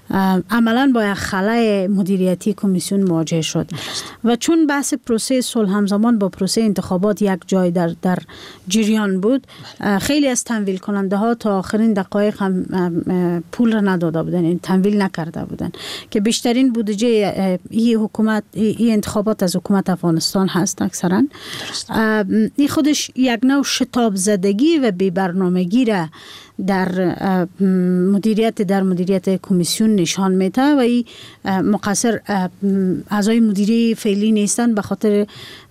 عملاً با یک خلای مدیریتی کمیسیون مواجه شد و چون بحث پروسه صلح همزمان با پروسه انتخابات یک جای در در جریان بود، خیلی از تمویل کننده ها تا آخرین دقایق هم پول را نداده بودن، این تمویل نکرده بودن که بیشترین بودجه این حکومت این انتخابات از حکومت افغانستان هست اکثرا. این خودش یک نوع شتاب زدگی و بی برنامگی را در مدیریت در مدیریت کمیسیون نشان میده و این مقصر اعضای مدیره فعلی نیستن به خاطر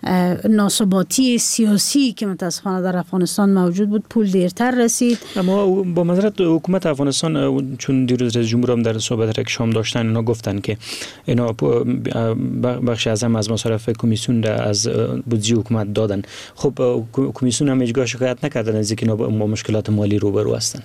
ناثباتی سیاسی که متاسفانه در افغانستان موجود بود. پول دیرتر رسید. اما با منظرت حکومت افغانستان چون دیروز رئیس جمهور هم در صحبت رک شام داشتن، اینا گفتن که اینا بخش اعظم از مصارف کمیسیون را از بودجه حکومت دادن. خب کمیسیون هم هیچگاه شکایت نکردن از اینکه با مشکلات مالی روبرو هستن.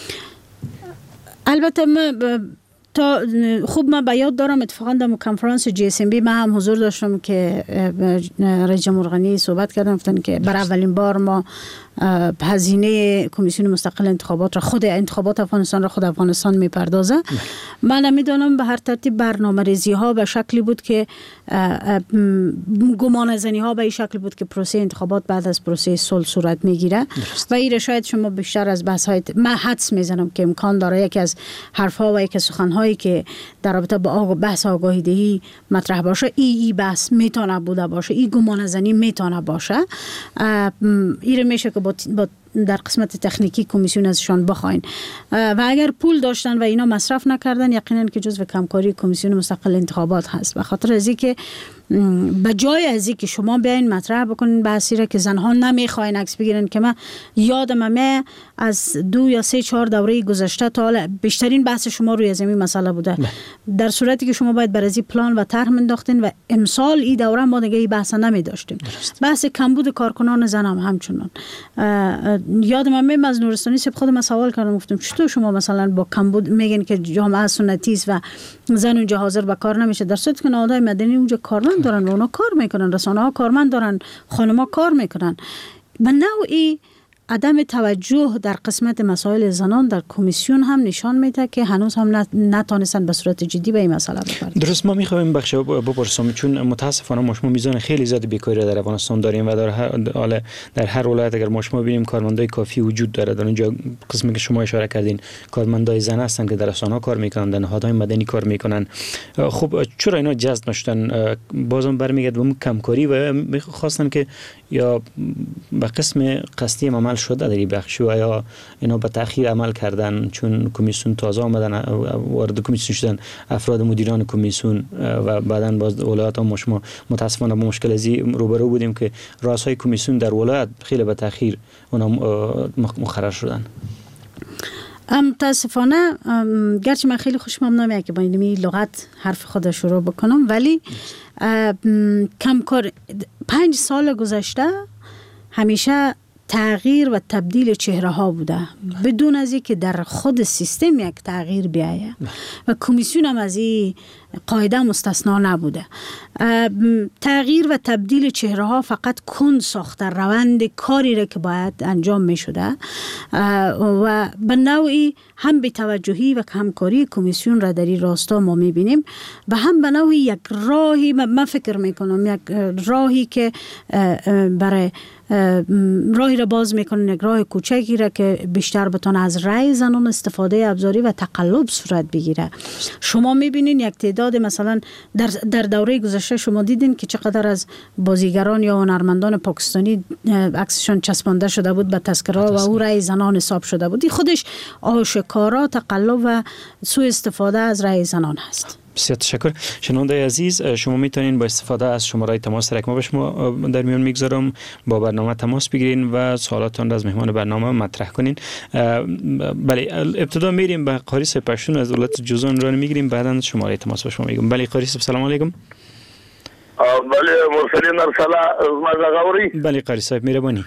البته ما تا خوب من به یاد دارم اتفاقا در کنفرانس جی اس ام بی من هم حضور داشتم که رئیس جمهور غنی صحبت کردن، گفتن که برای اولین بار ما هزینه کمیسیون مستقل انتخابات را خود انتخابات افغانستان را خود افغانستان میپردازه. من نمیدونم به هر ترتیب برنامه‌ریزی ها به شکلی بود که گمان زنی ها به این شکل بود که پروسه انتخابات بعد از پروسه صلح صورت میگیره و این شاید شما بیشتر از بحث های من حدس میزنم که امکان داره یکی از حرف ها و یکی از سخن هایی که در رابطه با بحث آگاهی دهی مطرح باشه ای ای بحث میتونه بوده باشه، ای گمان زنی میتونه باشه. این میشه که با در قسمت تکنیکی کمیسیون ازشان بخواین و اگر پول داشتن و اینا مصرف نکردن یقینا که جزو کمکاری کمیسیون مستقل انتخابات هست. به خاطر از اینکه به جای از اینکه شما بیاین مطرح بکنین بحثی را که زنها نمیخواین عکس بگیرن، که من یادم میاد از دو یا سه چهار دوره گذشته تا حالا بیشترین بحث شما روی از این مسئله بوده، در صورتی که شما باید برای پلان و طرح انداختین و امسال این دوره ما دیگه این بحث نمی داشتیم. بحث کمبود کارکنان زن هم همچنان. یادم میاد از نورستانی صاحب خودم من سوال کردم، گفتم چطور شما مثلا با کمبود میگین که جامعه سنتی است و زن اونجا حاضر به کار نمیشه، در صورتی که نهادهای مدنی اونجا کارمند دارن و اونا کار میکنن، رسانه ها کارمند دارن، خانم‌ها کار میکنن. به نوعی عدم توجه در قسمت مسائل زنان در کمیسیون هم نشان میده که هنوز هم نتونستن به صورت جدی به این مسئله بپردازن. درست. ما میخوایم بخش بپرسم چون متاسفانه ما شما میزان خیلی زیاد بیکاری در افغانستان داریم و در هر در هر ولایت اگر ما شما ببینیم کارمندای کافی وجود داره. در اونجا قسمی که شما اشاره کردین کارمندای زن هستن که در رسانه‌ها کار میکنن، در نهادهای مدنی کار میکنن. خب چرا اینا جذب نشدن؟ بازم برمیگرد به کمکاری و میخواستن که یا به قسم قصدی عمل شده در این بخش و یا اینا به تأخیر عمل کردن چون کمیسیون تازه آمدن وارد کمیسیون شدن افراد مدیران کمیسیون و بعداً باز ولایت ما شما متاسفانه با مشکل ازی روبرو بودیم که رئیسای کمیسیون در ولایت خیلی به تأخیر اونا مقرر شدن. متاسفانه گرچه من خیلی خوشم نمیاد که با این لغت حرف خود شروع بکنم، ولی کمکار پنج سال گذشته همیشه تغییر و تبدیل چهره ها بوده بدون از اینکه در خود سیستم یک تغییر بیاید و کمیسیون هم از این قاعده مستثنا نبوده. تغییر و تبدیل چهره ها فقط کند ساخته روند کاری را که باید انجام می شده و به نوعی هم به توجهی و همکاری کمیسیون را در این راستا ما می بینیم و هم به نوعی یک راهی من فکر می کنم یک راهی که برای راهی را باز میکنن، یک راه کوچکی را که بیشتر بتونه از رأی زنان استفاده ابزاری و تقلب صورت بگیره. شما میبینین یک تعداد مثلا در در دوره گذشته شما دیدین که چقدر از بازیگران یا هنرمندان پاکستانی عکسشون چسبانده شده بود به تذکره و او رأی زنان حساب شده بود. این خودش آشکارا تقلب و سوء استفاده از رأی زنان هست. بسیار تشکر. شنونده عزیز، شما میتونین با استفاده از شماره تماس را که ما به شما در میان میگذارم با برنامه تماس بگیرین و سوالاتتان را از مهمان برنامه مطرح کنین. بله، ابتدا میریم به قاری صاحب پشتون از دولت جوزان را میگیریم، بعدا شماره تماس به شما میگم. بله قاری صاحب سلام علیکم. بله مرسلین ارسلا مزغاوری. بله قاری صاحب مهربانی.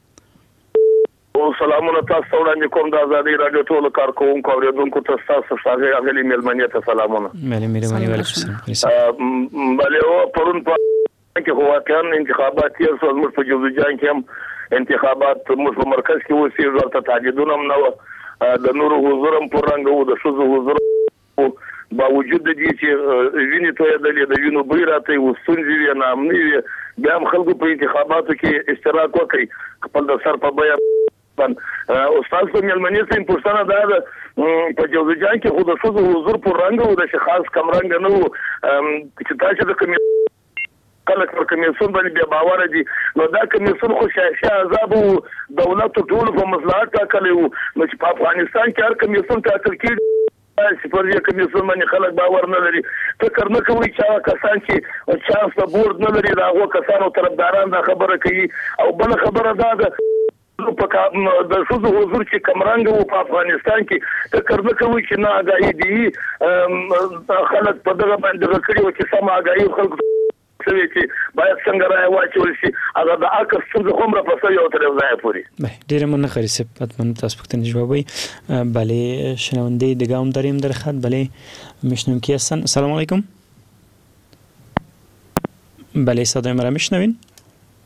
سلامونه تاسو وړاندې کوم د ازادي رادیو ټولو کارکوونکو اوریدونکو ته تاسو ښاغلي اغلي میلمنې ته سلامونه. بله مهرباني وعلیکم السلام. بله او پرون په کې هو واقعا انتخابات یې څو موږ په جوزجان کې هم انتخابات موږ په مرکز کې وسی ورته تاجدون هم نو د نورو حضور هم پرنګ وو د شوزو حضور باوجود د دې چې ویني ته د وینو بیرته وسونځي وی نامني بیا هم خلکو په انتخاباتو کې اشتراک وکړي خپل د سر په بیه استاد په ملمنې سم پښتنه دا په جوزجان کې خو د شوزو حضور پر رنګ او د شخص کم رنګ نه وو چې تاسو د کمی کله کمیسیون باندې بیا باور دي نو دا کمیسیون خو شاه عذاب دولت ټول په مصلحت ټاکلی وو نو چې په افغانستان کې هر کمیسیون ټاکل کیږي چې پر دې کمیسیون باندې خلک باور نه لري فکر نه کوي چې کسان چې چانس د بورډ نه لري دا هغه کسانو طرفداران دا خبره کوي او بل خبره دا ده په د شوزو حضور چې کمرنګ وو په افغانستان کې فکر نه کوي چې نه آگاهي دي خلک په دغه باندې کړي او چې سم آگاهي خلک سوي چې باید څنګه راي واچول شي هغه د اکر څه کوم را پسې یو تر ځای پوري. ډیر مننه خري سپ حتما تاسو پوښتنه جوابوي. بله شنونده دیگه هم داریم در خط. بله میشنویم کی هستن؟ سلام علیکم. بله صدای مرا میشنوین؟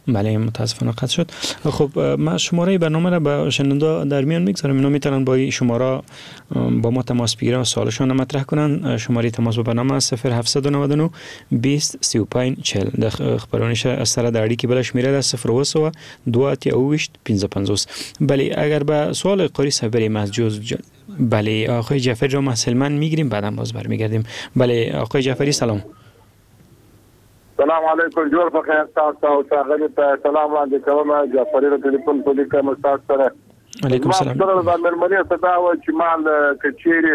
بله متاسفانه قطع شد. خب من شماره برنامه را به شنونده در میان میگذارم، اینا میتونن با این شماره با ما تماس بگیرن و سوالشان مطرح کنن. شماره تماس با برنامه صفر هفت نه نه بیست سی و پنج چهل. د خبرونیش از سره د اړیکې بلش میره د صفر و سه دو اتیا اویشت پنځه پنځوس. بله اگر به سوال قاری صبری مسجوز بله آقای جعفری را مسلمان میگیریم بعدم باز برمیگردیم. بله آقای جعفری سلام. سلام علیکم جوړ په خیر تاسو او څنګه ته سلام وړاندې کوم. جعفری ته ټلیفون کولی کوم تاسو سره. علیکم السلام. سره د مرمنې ته دا و چې مال کچيري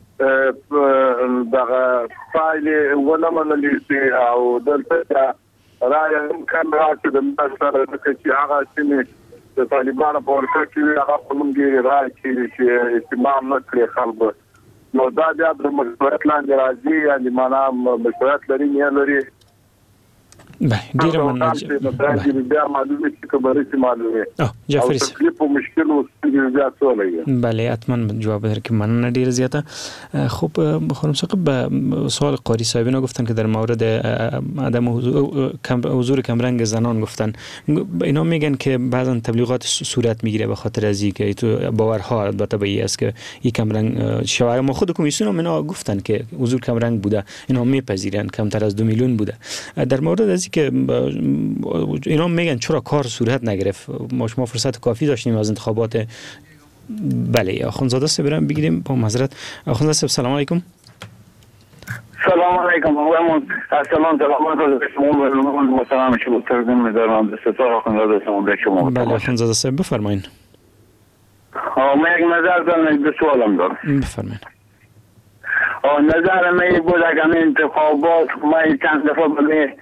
دغه فایل ونمنل شي او دلته راي امکان راځي د سره د چې هغه چې د طالبانو په ورکه کې هغه کومګي راي چې استعمال نه کړی خلک نو دا بیا د مشورت لاندې راځي یعنی معنا مشورت لري نه لري. بله ډیر مننه. بیا معلومه چې خبرې چې معلومه او جعفری تکلیف او مشکل او بیا څه لګي. بله حتما جواب درکې مننه ډیر زیاته. خب خانم ثاقب به سوال قاری صاحبینا گفتن که در مورد عدم حضور کمرنگ زنان گفتن، اینا میگن که بعضا تبلیغات صورت میگیره به خاطر از اینکه تو باورها البته به این است که این کمرنگ شوهر ما خود کمیسیون هم اینا گفتن که حضور کمرنگ بوده، اینا میپذیرن کمتر از دو میلیون بوده. در مورد از که اینا میگن چرا کار صورت نگرفت، ما شما فرصت کافی داشتیم از انتخابات. بله آخوندزاده سے برام بگیریم با معذرت. آخوندزاده صاحب سلام علیکم. سلام علیکم و سلام سلامت شما محترم شما تقدیم می‌دارم به ستاره آخوندزاده شما به شما. بله آخوندزاده صاحب بفرمایید. ها من یک نظر دارم به سوالم دارم. بفرمایید. آه نظر من بود اگر انتخابات ما چند دفعه بله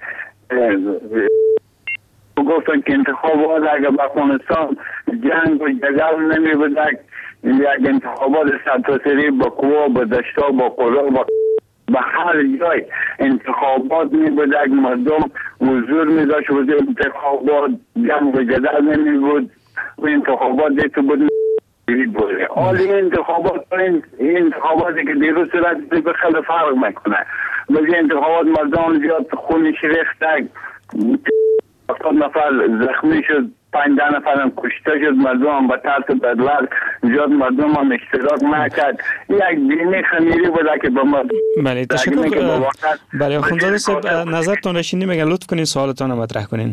گفتن که انتخابات اگر به افغانستان جنگ و جدل نمی بود یک انتخابات سرتاسری با قوا با دشتا با قلا با به هر جای انتخابات می بود یک مردم حضور می داشت و انتخابات جنگ و جدل نمی بود و انتخابات دیتو بود بوده. حال این انتخابات این انتخاباتی که دیروز صورت به خیلی فرق میکنه. بگه انتخابات مردم زیاد خونش ریخت، هفتاد نفر زخمی شد، پنج ده نفر هم کشته شد، مردم هم به طرز بدلر زیاد مردم هم اشتراک نکرد. یک دینی خمیری بوده که به مردم. بله تشکر. بله آخوندزاده صاحب نظرتون را شنیدیم، اگر لطف کنین سوالتان رو مطرح کنین.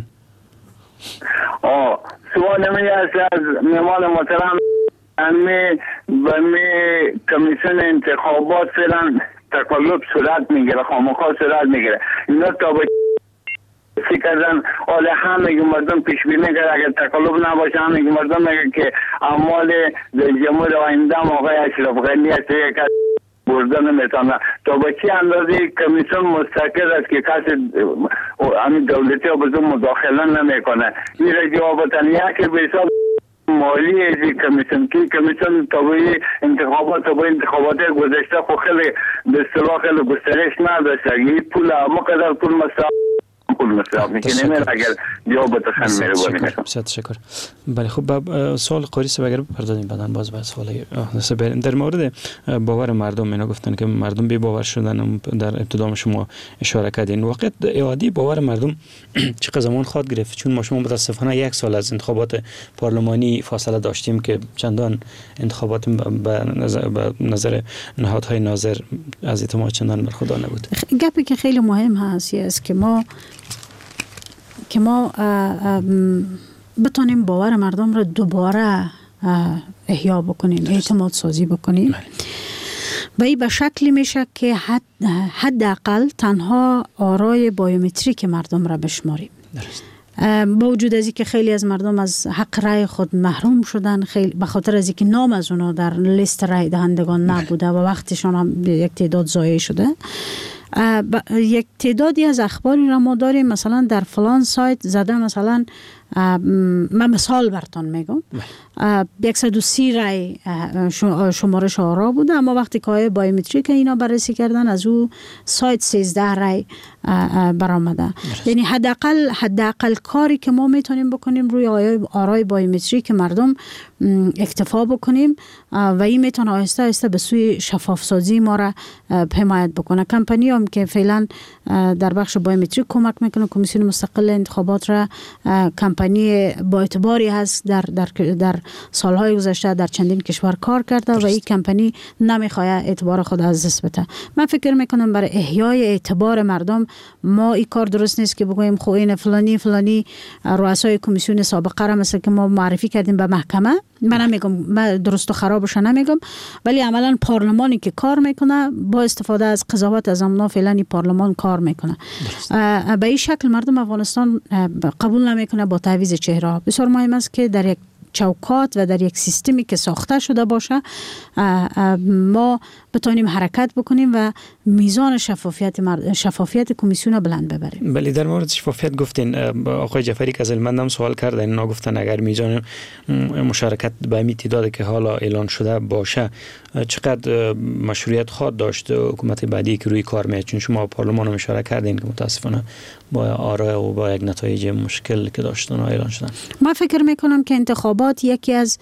آه سوال من است از مهمان محترم امی بمی کمیسیون انتخابات فعلا تکلف صورت میگیره، خامخا صورت میگیره. اینا تا به فکرن حال همه مردم پیش بینی کرد اگر تکلف نباشه همه مردم میگه که اعمال جمهور آینده آقای اشرف غنی است یک برده نمیتونه. تا به چی اندازه کمیسیون مستقل است که کسی همین دولتی ها بزرگ مداخله نمیکنه. این را جواب تنیه که به حساب مالی از کمیسیون که کمیسیون طبعی انتخابات طبعی انتخابات گذشته خو خیلی به اصطلاح خیلی گسترش نداشته. این پول مقدر پول مصرف پول مصرف میکنه نه اگر جواب تخن میره بسیار تشکر. بله خب سوال قاری صاحب اگر بپردازیم بعدن باز به سوال در مورد باور مردم اینا گفتن که مردم بی باور شدن، در ابتدا شما اشاره کردین واقعا اعاده باور مردم چقدر زمان خواهد گرفت؟ چون ما شما متاسفانه یک سال از انتخابات پارلمانی فاصله داشتیم که چندان انتخابات به نظر, به نظر نهادهای ناظر از اعتماد چندان برخوردار نبود. گپی که خیلی مهم هست است که ما که ما بتونیم باور مردم رو دوباره احیا بکنیم، اعتماد سازی بکنیم. و این به شکلی میشه که حد حداقل تنها آرای بایومتریک مردم را بشماریم. با وجود از اینکه خیلی از مردم از حق رای خود محروم شدن، خیلی به خاطر از اینکه نام از اونا در لیست رای دهندگان نبوده و وقتشان هم یک تعداد ضایع شده. یک تعدادی از اخباری را ما داریم مثلا در فلان سایت زده مثلا من مثال براتون میگم، صد و سی رای شمارش آرا بوده، اما وقتی که بایومتریک اینا بررسی کردن از او سایت سیزده رای برآمده. یعنی حداقل حداقل کاری که ما میتونیم بکنیم روی آرای بایومتریک مردم اکتفا بکنیم و این میتونه آهسته آهسته به سوی شفاف سازی ما را حمایت بکنه. کمپانی هم که فعلا در بخش بایومتریک کمک میکنه، کمیسیون مستقل انتخابات را کمپانی با اعتباری هست، در در در سالهای گذشته در چندین کشور کار کرده و این کمپانی نمیخواد اعتبار خود از دست بده. من فکر میکنم برای احیای اعتبار مردم ما این کار درست نیست که بگوییم خو این فلانی فلانی رؤسای کمیسیون سابقه را مثل که ما معرفی کردیم به محکمه. من نمیگم، من درست و خرابش نمیگم، ولی عملا پارلمانی که کار میکنه با استفاده از قضاوت از امنا فعلا این پارلمان کار میکنه. به این شکل مردم افغانستان قبول نمیکنه با تعویض چهره. بسیار مهم است که در یک چوکات و در یک سیستمی که ساخته شده باشه ما بتونیم حرکت بکنیم و میزان شفافیت مرد... شفافیت کمیسیون بلند ببریم. بله، در مورد شفافیت گفتین، آقای جعفری که از المندم سوال کردن، اینا گفتن اگر میزان مشارکت به همین تعداد که حالا اعلان شده باشه چقدر مشروعیت خواهد داشت حکومت بعدی که روی کار میاد؟ چون شما پارلمان رو اشاره کردین که متاسفانه با آرا و با یک نتایج مشکل که داشتن اعلان شدن. من فکر میکنم که انتخابات یکی از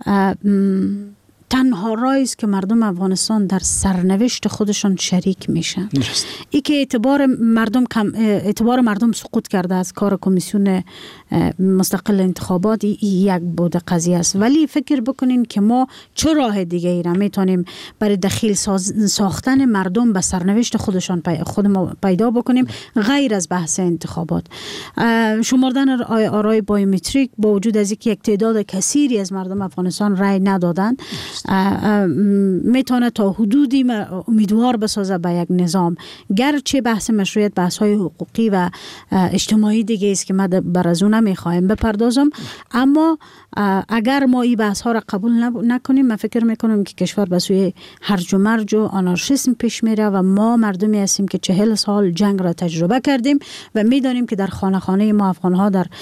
تنها راهی است که مردم افغانستان در سرنوشت خودشان شریک میشن. ای که اعتبار مردم کم اعتبار مردم سقوط کرده از کار کمیسیون مستقل انتخابات یک بود قضیه است، ولی فکر بکنین که ما چه راه دیگه ای را میتونیم برای دخیل ساختن مردم به سرنوشت خودشان پی خود ما پیدا بکنیم غیر از بحث انتخابات. شمردن آرای بایومتریک با وجود از اینکه یک تعداد کثیری از مردم افغانستان رای ندادن میتونه تا حدودی امیدوار بسازه به یک نظام، گرچه بحث مشروعیت بحث های حقوقی و اجتماعی دیگه است که ما بر از اون نمیخوایم بپردازم، اما اگر ما این بحث ها را قبول نکنیم من فکر میکنم که کشور به سوی هرج و مرج و آنارشیسم پیش میره و ما مردمی هستیم که چهل سال جنگ را تجربه کردیم و میدانیم که در خانه خانه ما افغان ها در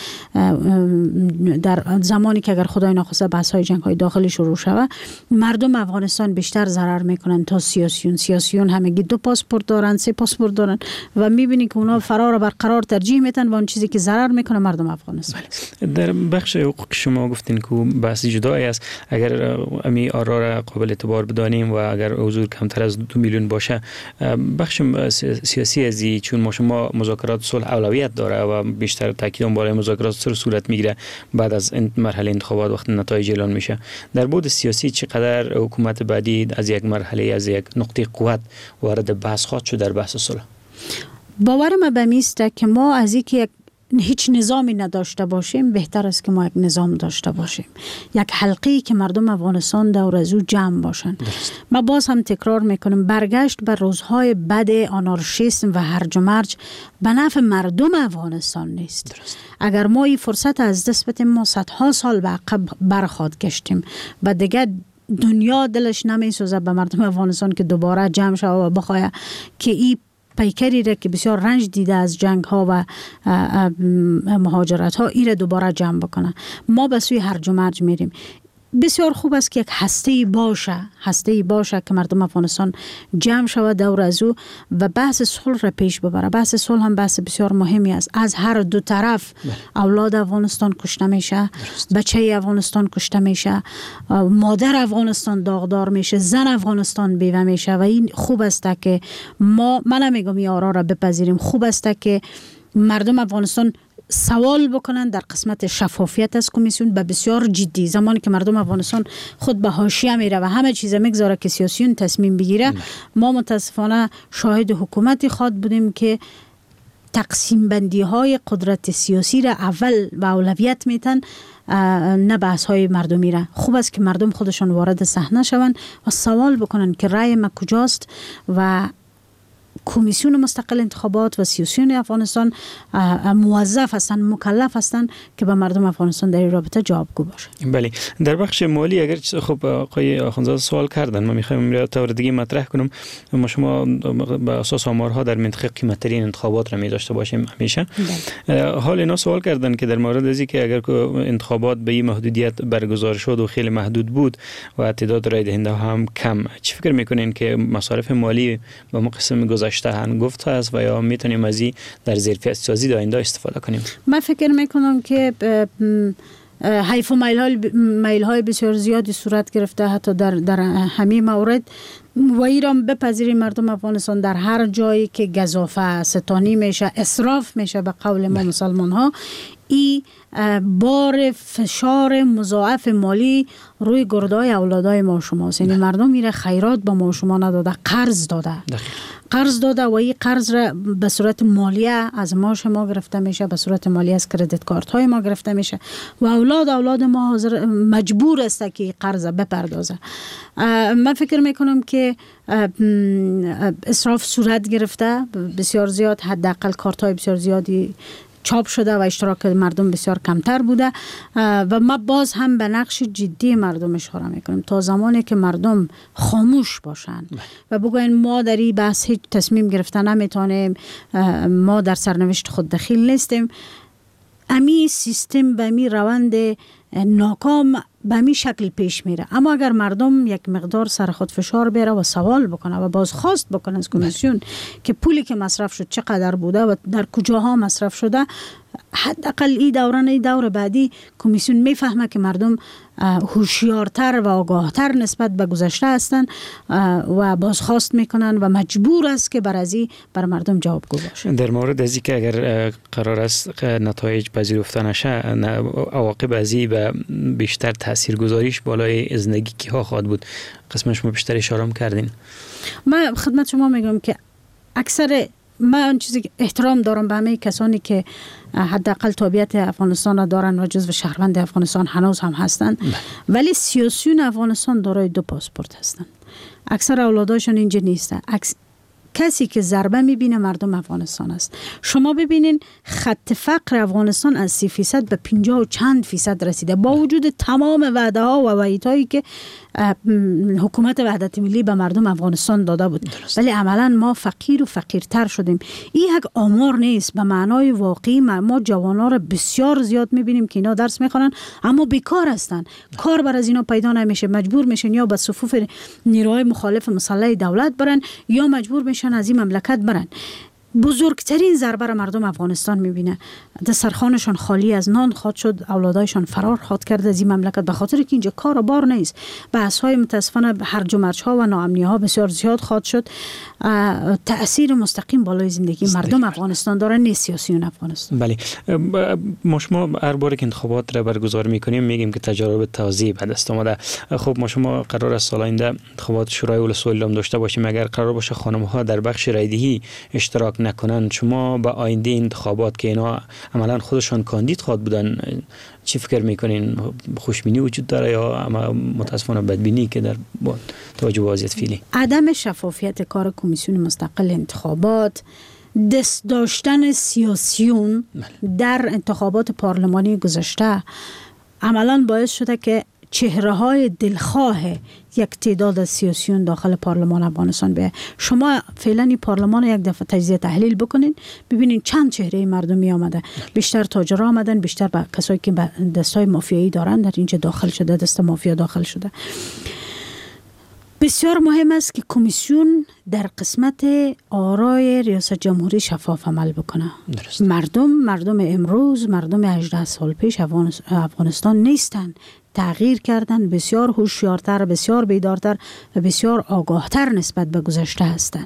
در زمانی که اگر خدای نخواسته بحث های جنگ های داخلی شروع شود مردم افغانستان بیشتر ضرر میکنن تا سیاسیون. سیاسیون همگی دو پاسپورت دارن، سه پاسپورت دارن و میبینی که اونا فرار برقرار ترجیح میدن و اون چیزی که ضرر میکنه مردم افغانستان. در بخش حقوق شما گفتین که بحث جدایی است، اگر امی آرا را قابل اعتبار بدانیم و اگر حضور کمتر از دو میلیون باشه، بخش سیاسی ازی چون ما شما مذاکرات صلح اولویت داره و بیشتر تاکید اون بالای مذاکرات صورت میگیره بعد از مرحله انتخابات وقت نتایج اعلان میشه، در بود سیاسی چقدر حکومت بعدی از یک مرحله از یک نقطه قوت وارد بحث خواهد شد در بحث صلح؟ باور من به میسته که ما از اینکه یک هیچ نظامی نداشته باشیم بهتر است که ما یک نظام داشته باشیم، یک حلقه‌ای که مردم افغانستان دور از او جمع باشن. ما باز هم تکرار میکنم برگشت به روزهای بد آنارشیسم و هرج و مرج به نفع مردم افغانستان نیست. درست. اگر ما این فرصت از دست بدیم ما صدها سال به عقب برخواهد گشتیم و دیگه دنیا دلش نمیسوزه به مردم افغانستان که دوباره جمع شود و بخواه که این پیکری را که بسیار رنج دیده از جنگ ها و مهاجرت ها ایره دوباره جمع بکنه. ما به سوی هرج و مرج میریم. بسیار خوب است که یک هسته‌ای باشه هسته‌ای باشه که مردم افغانستان جمع شود دور از او و بحث صلح را پیش ببره. بحث صلح هم بحث بسیار مهمی است. از هر دو طرف اولاد افغانستان کشته میشه، بچه افغانستان کشته میشه، مادر افغانستان داغدار میشه، زن افغانستان بیوه میشه و این خوب است که ما من نمیگم این آرا را بپذیریم. خوب است که مردم افغانستان سوال بکنن در قسمت شفافیت از کمیسیون به بسیار جدی. زمانی که مردم افغانستان خود به حاشیه میره و همه چیز میگذاره که سیاسیون تصمیم بگیره، ما متاسفانه شاهد حکومتی خواد بودیم که تقسیم بندی های قدرت سیاسی را اول و اولویت میتن نه بحث های مردمی را. خوب است که مردم خودشان وارد صحنه شون و سوال بکنن که رای ما کجاست و کمیسیون مستقل انتخابات و سیاسیون افغانستان موظف هستند، مکلف هستند که به مردم افغانستان در این رابطه جوابگو باشند. بله، در بخش مالی اگر خب آقای آخوندزاده سوال کردن، من میخوایم را طور دیگه مطرح کنم. ما شما به اساس آمارها در منطقه قیمت ترین انتخابات را می داشته باشیم همیشه. حال اینا سوال کردن که در مورد از که اگر انتخابات به این محدودیت برگزار شد و خیلی محدود بود و تعداد رای دهنده هم کم، چی فکر میکنین که مصارف مالی به ما قسم گذشته هنگفت است و یا میتونیم از این در ظرفیت سازی آینده استفاده کنیم؟ من فکر میکنم که حیف و میل های بسیار زیادی صورت گرفته حتی در در همین مورد و ایران بپذیریم مردم افغانستان در هر جایی که گزافه ستانی میشه، اسراف میشه به قول ما مسلمان ها، ای بار فشار مضاعف مالی روی گردای اولادای ما شماست. یعنی مردم میره خیرات به ما شما نداده، قرض داده دقیق. قرض داده و این قرض را به صورت مالیه از ماش ما گرفته میشه، به صورت مالیه از کردیت کارت های ما گرفته میشه و اولاد اولاد ما حاضر مجبور است که قرض بپردازه. من فکر میکنم که اسراف صورت گرفته بسیار زیاد، حداقل کارت های بسیار زیادی چاپ شده و اشتراک مردم بسیار کمتر بوده و ما باز هم به نقش جدی مردم اشاره میکنیم تا زمانی که مردم خاموش باشن و بگوین ما در این بحث هیچ تصمیم گرفته نمیتونیم، ما در سرنوشت خود دخیل نیستیم، امی سیستم به می روند ناکام به می شکل پیش میره. اما اگر مردم یک مقدار سر خود فشار بیاره و سوال بکنه و بازخواست بکنه از کمیسیون که پولی که مصرف شد چقدر بوده و در کجاها مصرف شده، حداقل این دوران این دور بعدی کمیسیون میفهمه که مردم هوشیارتر و آگاهتر نسبت به گذشته هستند و بازخواست میکنن و مجبور است که بر ازی بر مردم جوابگو باشه. در مورد ازی که اگر قرار است نتایج پذیرفته نشه، عواقب ازی به بیشتر تاثیرگذاریش بالای زندگی کی ها خواهد بود؟ قسمش ما بیشتر اشاره کردین. من خدمت شما میگم که اکثر من چیزی که احترام دارم به همه کسانی که حداقل تابعیت افغانستان را دارن و جزو شهروند افغانستان هنوز هم هستن، ولی سیاسیون افغانستان دارای دو پاسپورت هستن. اکثر اولاداشون اینجا نیستن. اکس... کسی که ضربه میبینه مردم افغانستان است. شما ببینین خط فقر افغانستان از سی فیصد به پنجاه و چند فیصد رسیده با وجود تمام وعده ها و وعیدهایی که حکومت وحدت ملی به مردم افغانستان داده بود. درست. ولی عملا ما فقیر و فقیرتر شدیم. این یک آمار نیست، به معنای واقعی ما جوانان را بسیار زیاد میبینیم که اینا درس میخوانن اما بیکار هستن، کار بر از اینا پیدا نمیشه، مجبور میشن یا به صفوف نیروهای مخالف مسلح دولت برن یا مجبور میشن از این مملکت برن. بزرگترین ضربه را مردم افغانستان میبینه. دسترخوانشان خالی از نان خواهد شد، اولادایشان فرار خواهد کرد از این مملکت به خاطر که اینجا کار و بار نیست. بحث های متاسفانه هرج و مرج ها و ناامنی ها بسیار زیاد خواهد شد. تأثیر مستقیم بالای زندگی مردم افغانستان داره، نه سیاسیون افغانستان. بله، ما شما هر بار که انتخابات را برگزار میکنیم میگیم که تجارب تازه به دست اومده. خب ما شما قرار است سال آینده انتخابات شورای ولسوالی هم داشته باشیم. اگر قرار باشه خانم ها در بخش رایدهی اشتراک نکنن، شما با آینده انتخابات که اینا عملا خودشان کاندید خواد بودن چی فکر میکنین؟ خوشبینی وجود داره یا اما متاسفانه بدبینی که در توجه به وضعیت فعلی؟ عدم شفافیت کار کمیسیون مستقل انتخابات، دست داشتن سیاسیون در انتخابات پارلمانی گذشته عملا باعث شده که چهره های دلخواه یک تعداد از سیاسیون داخل پارلمان افغانستان به شما فعلا این پارلمان یک دفعه تجزیه تحلیل بکنین ببینین چند چهره مردمی آمده. بیشتر تاجرها آمدن، بیشتر با کسایی که دستای مافیایی دارن در اینجا داخل شده، دست مافیا داخل شده. بسیار مهم است که کمیسیون در قسمت آرای ریاست جمهوری شفاف عمل بکنه. درست. مردم مردم امروز مردم هجده سال پیش افغانستان نیستن، تغییر کردن، بسیار هوشیارتر، بسیار بیدارتر و بسیار آگاهتر نسبت به گذشته هستند.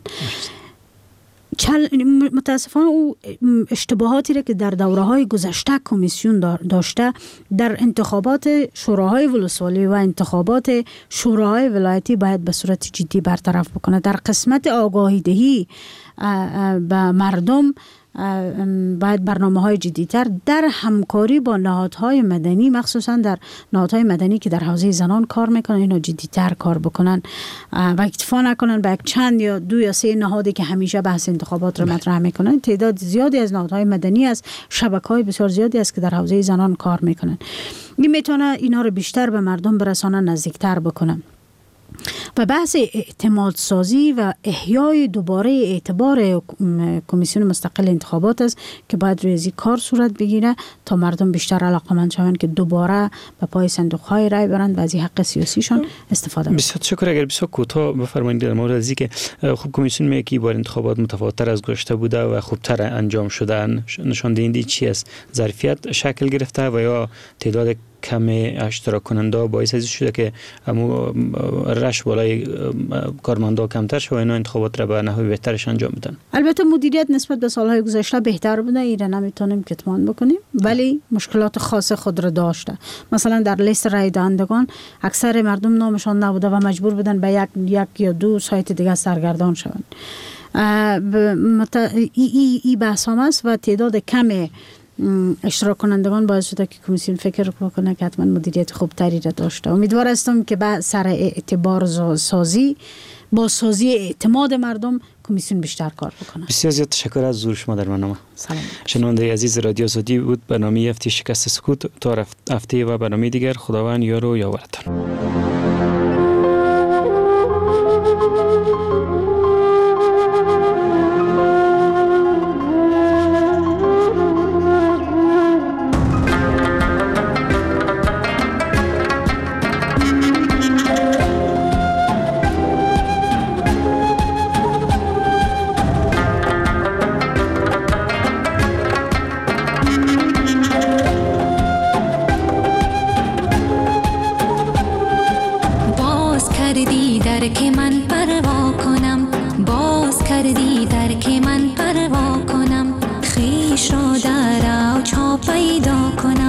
متاسفانه او اشتباهاتی را که در دوره‌های گذشته کمیسیون داشته در انتخابات شوراهای ولسوالی و انتخابات شوراهای ولایتی باید به صورت جدی برطرف بکنه. در قسمت آگاهی دهی به مردم باید برنامه‌های جدی‌تر در همکاری با نهادهای مدنی، مخصوصا در نهادهای مدنی که در حوزه زنان کار میکنن، اینا جدی‌تر کار بکنن و اکتفا نکنن به یک چند یا دو یا سه نهادی که همیشه بحث انتخابات رو مطرح میکنن. تعداد زیادی از نهادهای مدنی است، شبکه‌های بسیار زیادی است که در حوزه زنان کار میکنن. این میتونه اینا رو بیشتر به مردم برسانه، نزدیکتر بکنن. و بحث اعتماد سازی و احیای دوباره اعتبار کمیسیون مستقل انتخابات است که باید روی این کار صورت بگیره تا مردم بیشتر علاقمند شوند که دوباره به پای صندوق های رای برند و از این حق سیاسیشان استفاده کنند. بسیار تشکر. اگر بسیار کوتاه بفرمایید در مورد از اینکه خب کمیسیون میگه که بار انتخابات متفاوت‌تر از گذشته بوده و خوبتر انجام شدن، نشان دهنده چی است؟ ظرفیت شکل گرفته و یا تعداد کم اشتراک کننده باعث از شده که همو رش بالای کارمندا کمتر شد و اینا انتخابات را به نحو بهترش انجام بدن؟ البته مدیریت نسبت به سالهای گذشته بهتر بوده، این نمیتونیم کتمان بکنیم، ولی مشکلات خاص خود را داشته. مثلا در لیست رای دهندگان اکثر مردم نامشان نبوده و مجبور بودن به یک یک یا دو سایت دیگه سرگردان شوند. مت... ای, ای, ای بحث هم است و تعداد کم اشتراک کنندگان باعث شده که کمیسیون فکر کنه که حتما مدیریت خوب تری را داشته. امیدوار هستم که با سر اعتبار سازی با سازی اعتماد مردم کمیسیون بیشتر کار بکنه. بسیار زیاد تشکر از حضور شما در برنامه. سلام. شنونده عزیز رادیو آزادی بود برنامه هفته شکست سکوت. تا هفته و برنامه دیگر خداوند یار و یاورتان. که من پروا کنم، باز کردی در که من پروا کنم، خیش را در اوج ها پیدا کنم.